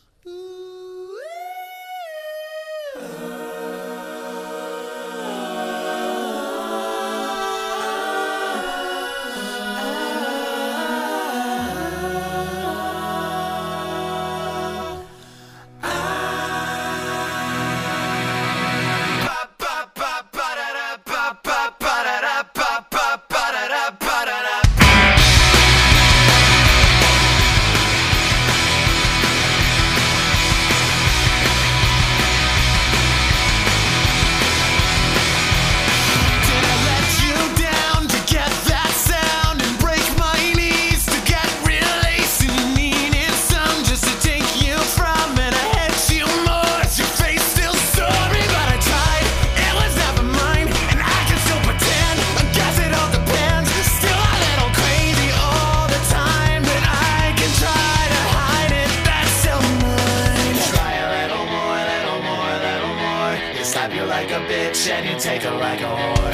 S6: Did I let you down to get that sound and break my knees to get released? And you needed some just to take you from, and I hit you more. Is your face still sorry? But I tried, it was never mine, and I can still pretend. I guess it all depends. Still a little crazy all the time, but I can try to hide it. That's still mine. Try a little more, little more, little more. You slap you like a bitch and you take her like a whore.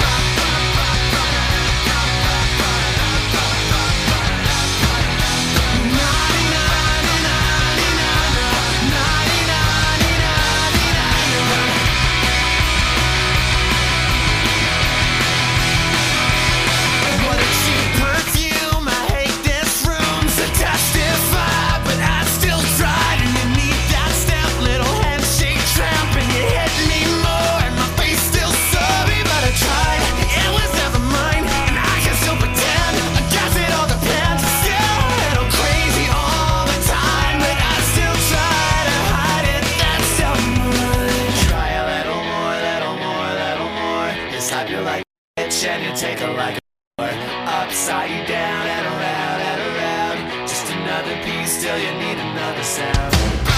S6: What a cheap perfume, I hate this room, so testify, but I still tried. And you need that stamp, little handshake tramp, and you hit me more, and my face still sorry, but I tried. It was never mine, and I can still pretend. I guess it all depends. Still a little crazy all the time, but I still try to hide it. That's still mine. Try a little more, little more, little more. You slap you like a bitch, and you take her like a upside you down and around and around. Just another piece, still you need another sound.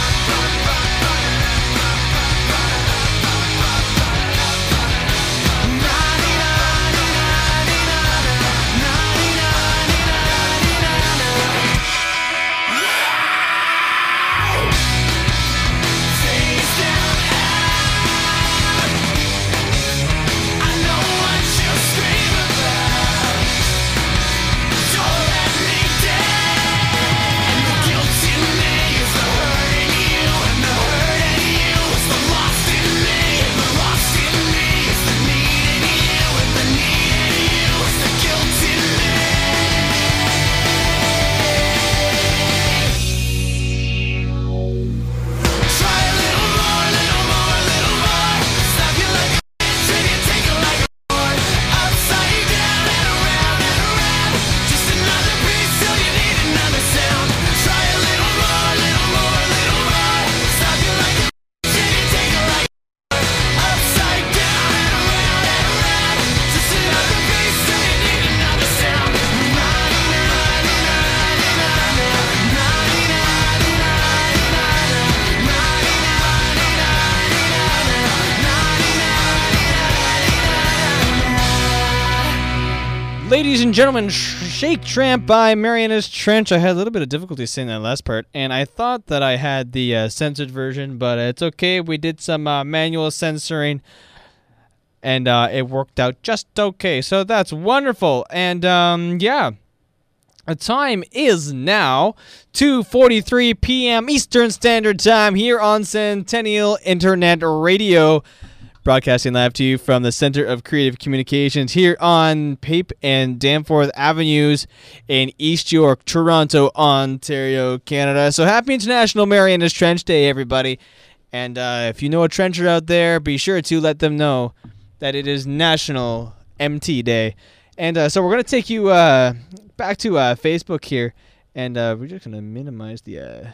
S6: Face down, I know what you scream about. Don't let me down. And the guilt in me is the hurt in you, and the hurt in you is the lost in me, and the lost in me is the need in you, and the need in you is the guilt in me. Try a little more, little more, little more. Slap you like a bitch and you take her like a whore. Upside you down and around and around. Just another piece till you need another sound. Try a little more, little more, little more. Slap you like a bitch and you take her like a whore. Upside down and around and around. Just another piece till you need another sound.
S3: Ladies and gentlemen, Shake Tramp by Mariana's Trench. I had a little bit of difficulty saying that last part, and I thought that I had the censored version, but it's okay. We did some manual censoring, and it worked out just okay. So that's wonderful. And yeah, the time is now 2:43 p.m. Eastern Standard Time here on Centennial Internet Radio. Broadcasting live to you from the Center of Creative Communications here on Pape and Danforth Avenues in East York, Toronto, Ontario, Canada. So happy International Mariana's Trench Day, everybody. And if you know a trencher out there, be sure to let them know that it is National MT Day. And so we're going to take you back to Facebook here. And we're just going to minimize the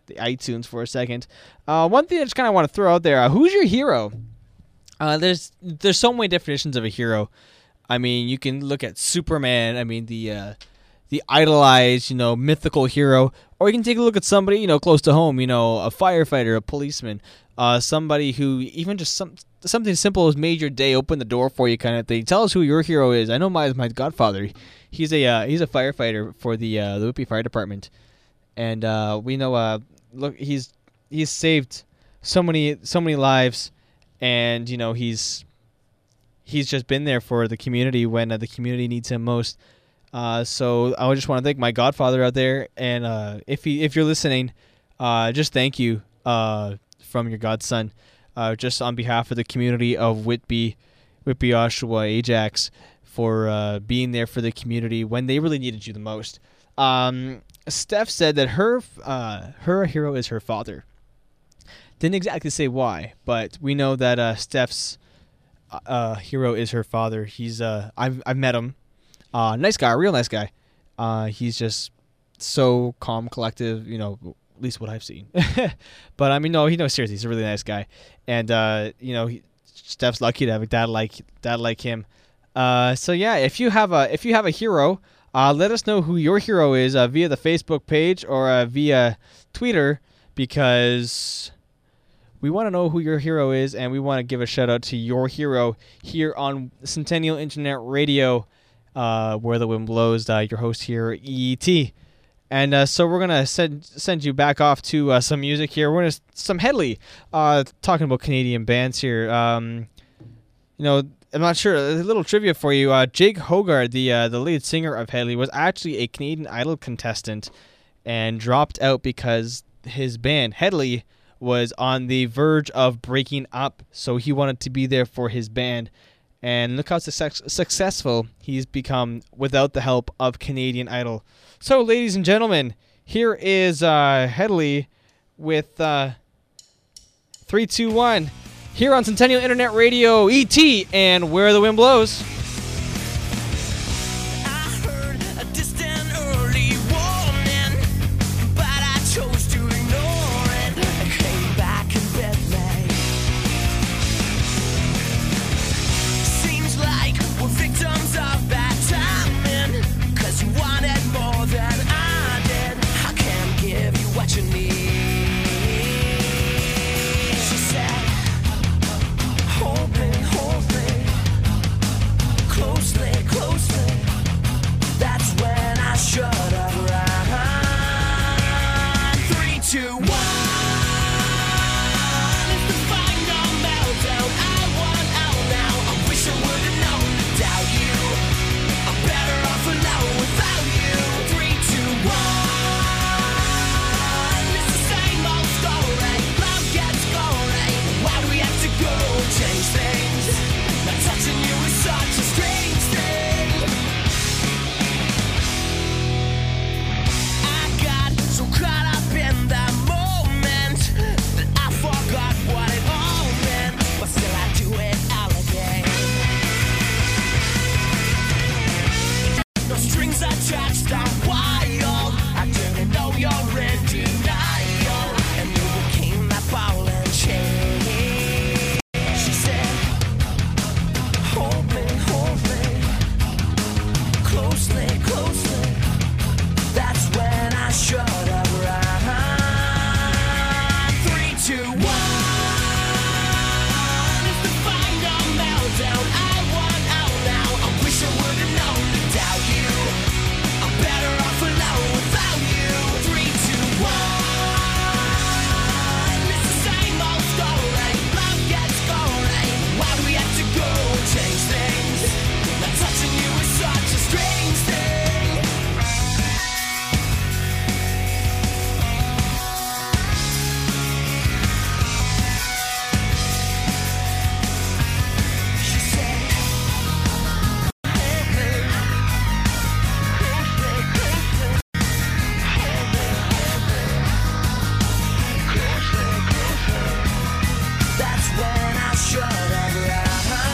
S3: the iTunes for a second. One thing I just kind of want to throw out there: who's your hero? There's so many definitions of a hero. I mean, you can look at Superman. I mean, the idolized, mythical hero, or you can take a look at somebody, close to home. A firefighter, a policeman, somebody who even just something simple as made your day, open the door for you, kind of thing. Tell us who your hero is. I know my godfather. He's a firefighter for the Whitby Fire Department, and we know look, he's saved so many lives, and he's just been there for the community when the community needs him most. So I just want to thank my godfather out there, and if you're listening, just thank you from your godson, just on behalf of the community of Whitby, Oshawa, Ajax, for being there for the community when they really needed you the most. Steph said that her hero is her father. Didn't exactly say why, but we know that Steph's hero is her father. He's I've met him. Nice guy, real nice guy. He's just so calm, collective, at least what I've seen. But I mean, no, seriously, he's a really nice guy. And Steph's lucky to have a dad like him. So yeah, if you have a hero, let us know who your hero is via the Facebook page or via Twitter, because we want to know who your hero is, and we want to give a shout out to your hero here on Centennial Internet Radio. Where the Wind Blows, your host here, E.T. And so we're going to send you back off to some music here. We're going to some Headley, talking about Canadian bands here. I'm not sure, a little trivia for you. Jake Hogard, the lead singer of Headley, was actually a Canadian Idol contestant and dropped out because his band, Headley, was on the verge of breaking up, so he wanted to be there for his band. And look how successful he's become without the help of Canadian Idol. So, ladies and gentlemen, here is Headley with 3, 2, 1. Here on Centennial Internet Radio, E.T. and Where the Wind Blows.
S5: I heard a distant early warning, but I chose to ignore it. I came back and bed late. Seems like we're victims of bad timing, 'cause you wanted more than I did. I can't give you what you need. She said, hold me closely, closely. That's when I shut up right. 3, 2, 1. It's the final meltdown. I want out now. I wish I would've known to doubt you. I'm better off alone without you. 3, 2, 1. It's the same old story. Love gets gory. Why do we have to go change things? Not touching you is such a strange thing. I got so caught up in that moment that I forgot what it all meant. But still I do it all again. No strings attached, I'm wild. I didn't know you're in denial, and you became my ball and chain. She said, hold me closely, closely. That's when I shut up right. 3, 2, 1. It's the final meltdown. I want out now. I wish I would've known to doubt you. I'm better off alone without you. 3, 2, 1. It's the same old story. Love gets gory. Why do we have to go change things? Not touching you is such a strange thing. She said, hold me closely, closely. Hold me closely, closely. That's when I shut up right.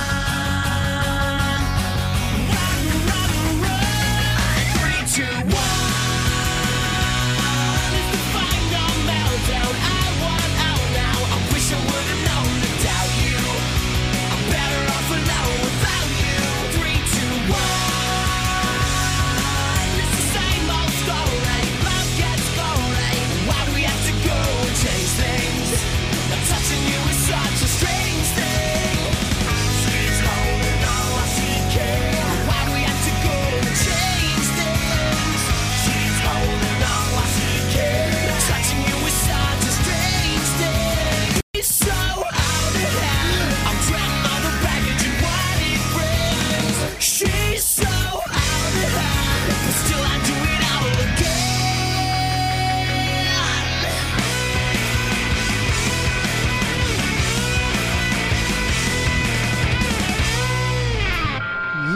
S5: Run, run, run. 3, 2, 1. It's the final meltdown.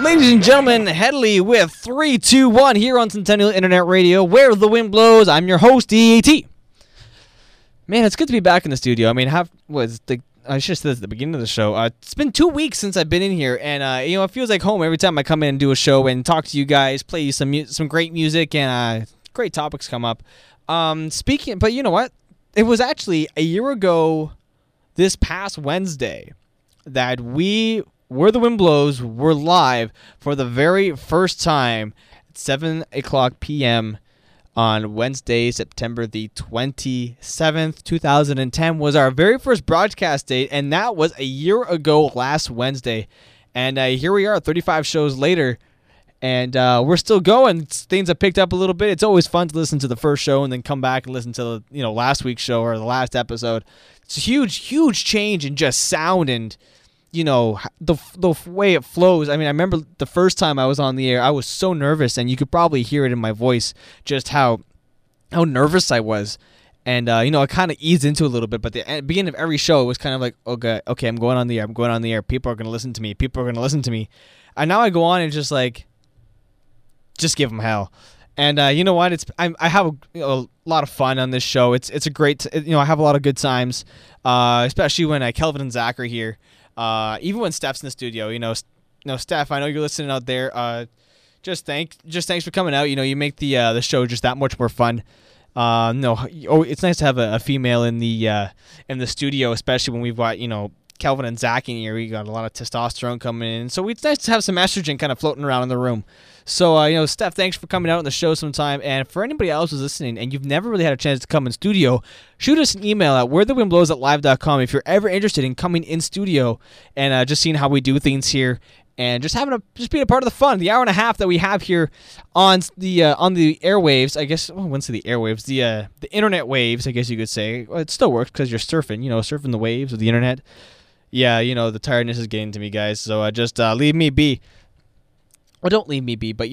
S3: Ladies and gentlemen, Headley with 321 here on Centennial Internet Radio, where the wind blows. I'm your host, DAT. Man, it's good to be back in the studio. I mean, I should have said this at the beginning of the show. It's been 2 weeks since I've been in here, and it feels like home every time I come in and do a show and talk to you guys, play you some great music, and great topics come up. But you know what? It was actually a year ago this past Wednesday that Where the Wind Blows were live for the very first time at 7 o'clock p.m. on Wednesday, September the 27th, 2010 was our very first broadcast date, and that was a year ago last Wednesday. And here we are 35 shows later, and we're still going. Things have picked up a little bit. It's always fun to listen to the first show and then come back and listen to last week's show or the last episode. It's a huge change in just sound and the way it flows. I mean, I remember the first time I was on the air, I was so nervous, and you could probably hear it in my voice just how nervous I was. And, I kind of eased into it a little bit, but the beginning of every show, it was kind of like, okay, I'm going on the air. People are going to listen to me. And now I go on and just give them hell. And you know what? I have a lot of fun on this show. It's a great, I have a lot of good times, especially when Kelvin and Zach are here. Even when Steph's in the studio, Steph, I know you're listening out there. Just thanks for coming out. You make the show just that much more fun. It's nice to have a female in the studio, especially when we've got Kelvin and Zach in here. We got a lot of testosterone coming in, so it's nice to have some estrogen kind of floating around in the room. So, Steph, thanks for coming out on the show sometime. And for anybody else who's listening and you've never really had a chance to come in studio, shoot us an email at wherethewindblows@live.com if you're ever interested in coming in studio and just seeing how we do things here and just being a part of the fun. The hour and a half that we have here on the airwaves, I guess. Well, I wouldn't say the airwaves, the internet waves, I guess you could say. Well, it still works because you're surfing, surfing the waves of the internet. Yeah, the tiredness is getting to me, guys. So just leave me be. Well, don't leave me be, but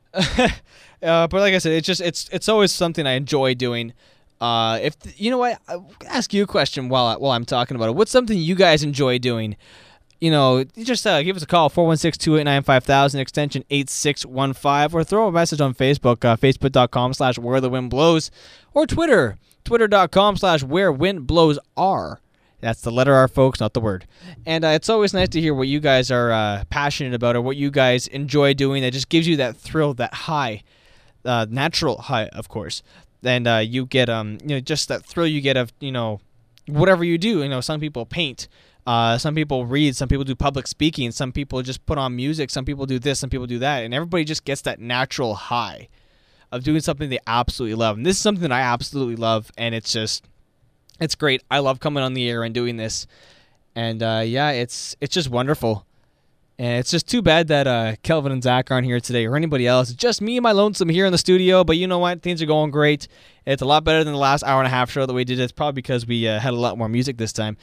S3: but like I said, it's always something I enjoy doing. I'll ask you a question while I'm talking about it. What's something you guys enjoy doing? Just give us a call, 416-289-5000, extension 8615, or throw a message on Facebook, facebook.com/wherethewindblows, or twitter.com/wherewindblowsr. That's the letter R, folks, not the word. And it's always nice to hear what you guys are passionate about or what you guys enjoy doing. That just gives you that thrill, that high, natural high, of course. And you get, just that thrill you get of, whatever you do. Some people paint. Some people read. Some people do public speaking. Some people just put on music. Some people do this. Some people do that. And everybody just gets that natural high of doing something they absolutely love. And this is something that I absolutely love. And it's great. I love coming on the air and doing this. And, it's just wonderful. And it's just too bad that Kelvin and Zach aren't here today or anybody else. It's just me and my lonesome here in the studio. But you know what? Things are going great. It's a lot better than the last hour and a half show that we did. It's probably because we had a lot more music this time.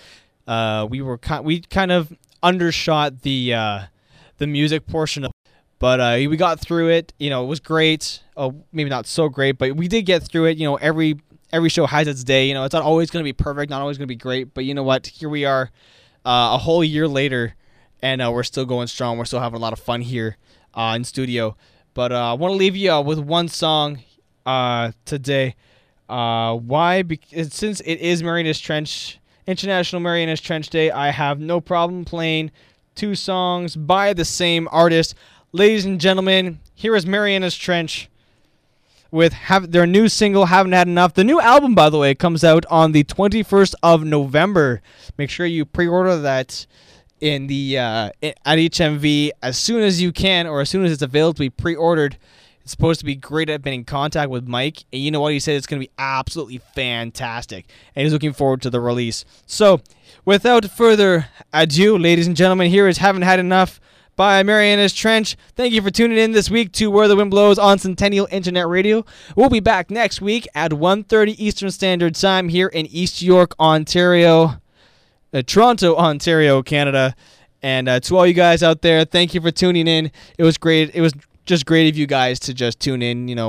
S3: We kind of undershot the music portion of it. But we got through it. It was great. Oh, maybe not so great, but we did get through it. Every show has its day. It's not always going to be perfect, not always going to be great. But you know what? Here we are a whole year later, and we're still going strong. We're still having a lot of fun here in studio. But I want to leave you with one song today. Why? Because since it is Marianas Trench, International Marianas Trench Day, I have no problem playing two songs by the same artist. Ladies and gentlemen, here is Marianas Trench with their new single, Haven't Had Enough. The new album, by the way, comes out on the 21st of November. Make sure you pre-order that in the at HMV as soon as you can, or as soon as it's available to be pre-ordered. It's supposed to be great. I've been in contact with Mike, and you know what? He said it's going to be absolutely fantastic, and he's looking forward to the release. So, without further ado, ladies and gentlemen, here is Haven't Had Enough by Marianas Trench. Thank you for tuning in this week to Where the Wind Blows on Centennial Internet Radio. We'll be back next week at 1:30 Eastern Standard Time here in East York, Ontario, Toronto, Ontario, Canada. And to all you guys out there, thank you for tuning in. It was great. It was just great of you guys to just tune in.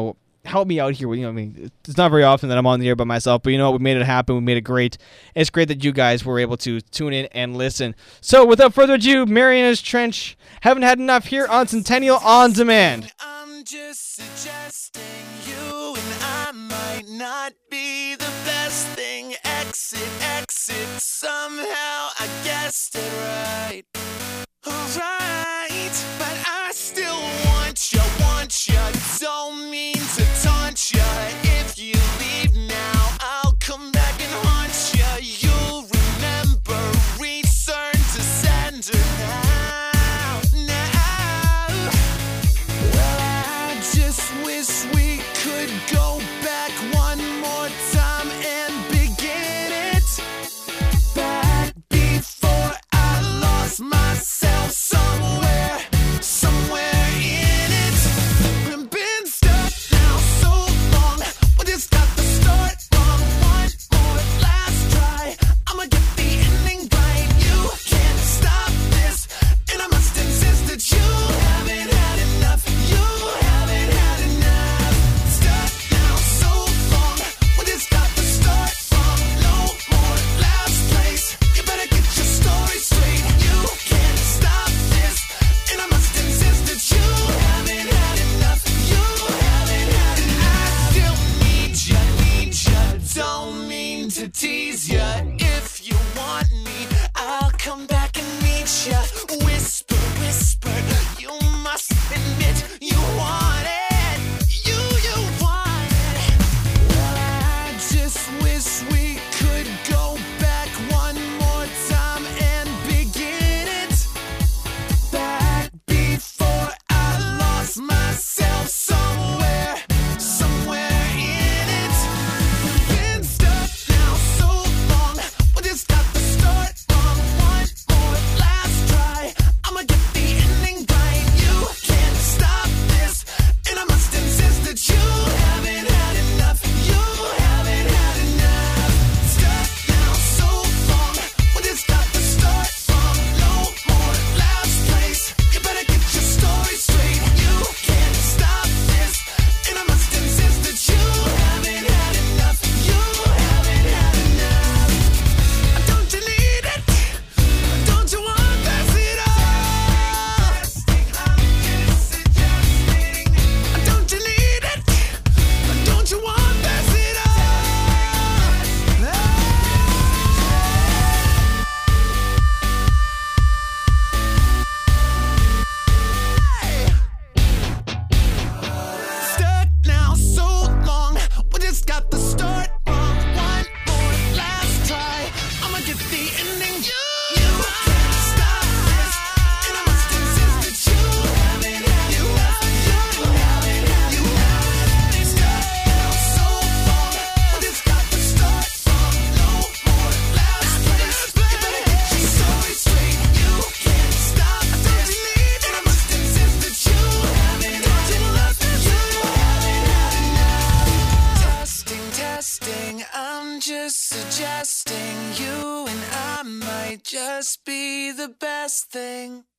S3: help me out here. I mean, it's not very often that I'm on the air by myself, but you know what? We made it happen. We made it great. It's great that you guys were able to tune in and listen. So without further ado, Marianas Trench, Haven't Had Enough here on Centennial On Demand.
S6: I'm just suggesting you and I might not be the best thing. Exit, somehow I guessed it right. Alright, but I still want ya. Don't mean to taunt ya. If you leave now, I'll come back and haunt ya. You'll remember, return to sender now. Well, I just wish we could go back one more time and begin it. Back before I lost myself somewhere in it. We've been stuck now so long, we just got the start wrong. One more last try, I'ma get the ending right. You can't stop this, and I must insist that you haven't had enough. You haven't had enough. Stuck now so long, we just got the start wrong. No more last place, you better get your story straight. You can't stop this, and I must insist that you haven't had enough. You haven't had enough. I still need ya. Don't mean to tease ya. If you want me, I'll come back and meet ya. Whisper, you must admit you want it. You want it. Well, I just wish we could go back one more time and begin it. Back before I lost myself somewhere in it. Been stuck now so long, we just got the start wrong. One more last try, I'ma get the ending right. You can't stop this, and I must insist that you haven't had enough. You haven't had enough. Stuck now so long, we just got the start wrong. No more last place, you better get your story straight. You can't stop this, and I must insist that you haven't had enough. You haven't had enough. Don't you need it? Don't you want this at all? Don't you need it? Don't you want this at all? Stuck now so long, we just got the start wrong. One more last try, I'ma get the ending. You can't stop this, and I must insist that you haven't had enough. You haven't had enough. Stuck now so long, we just got the start wrong. No more last place, you better get your story straight. You can't stop this, and I must insist that you haven't had enough. You haven't had enough. Testing, I'm just suggesting you and I might just be the best thing.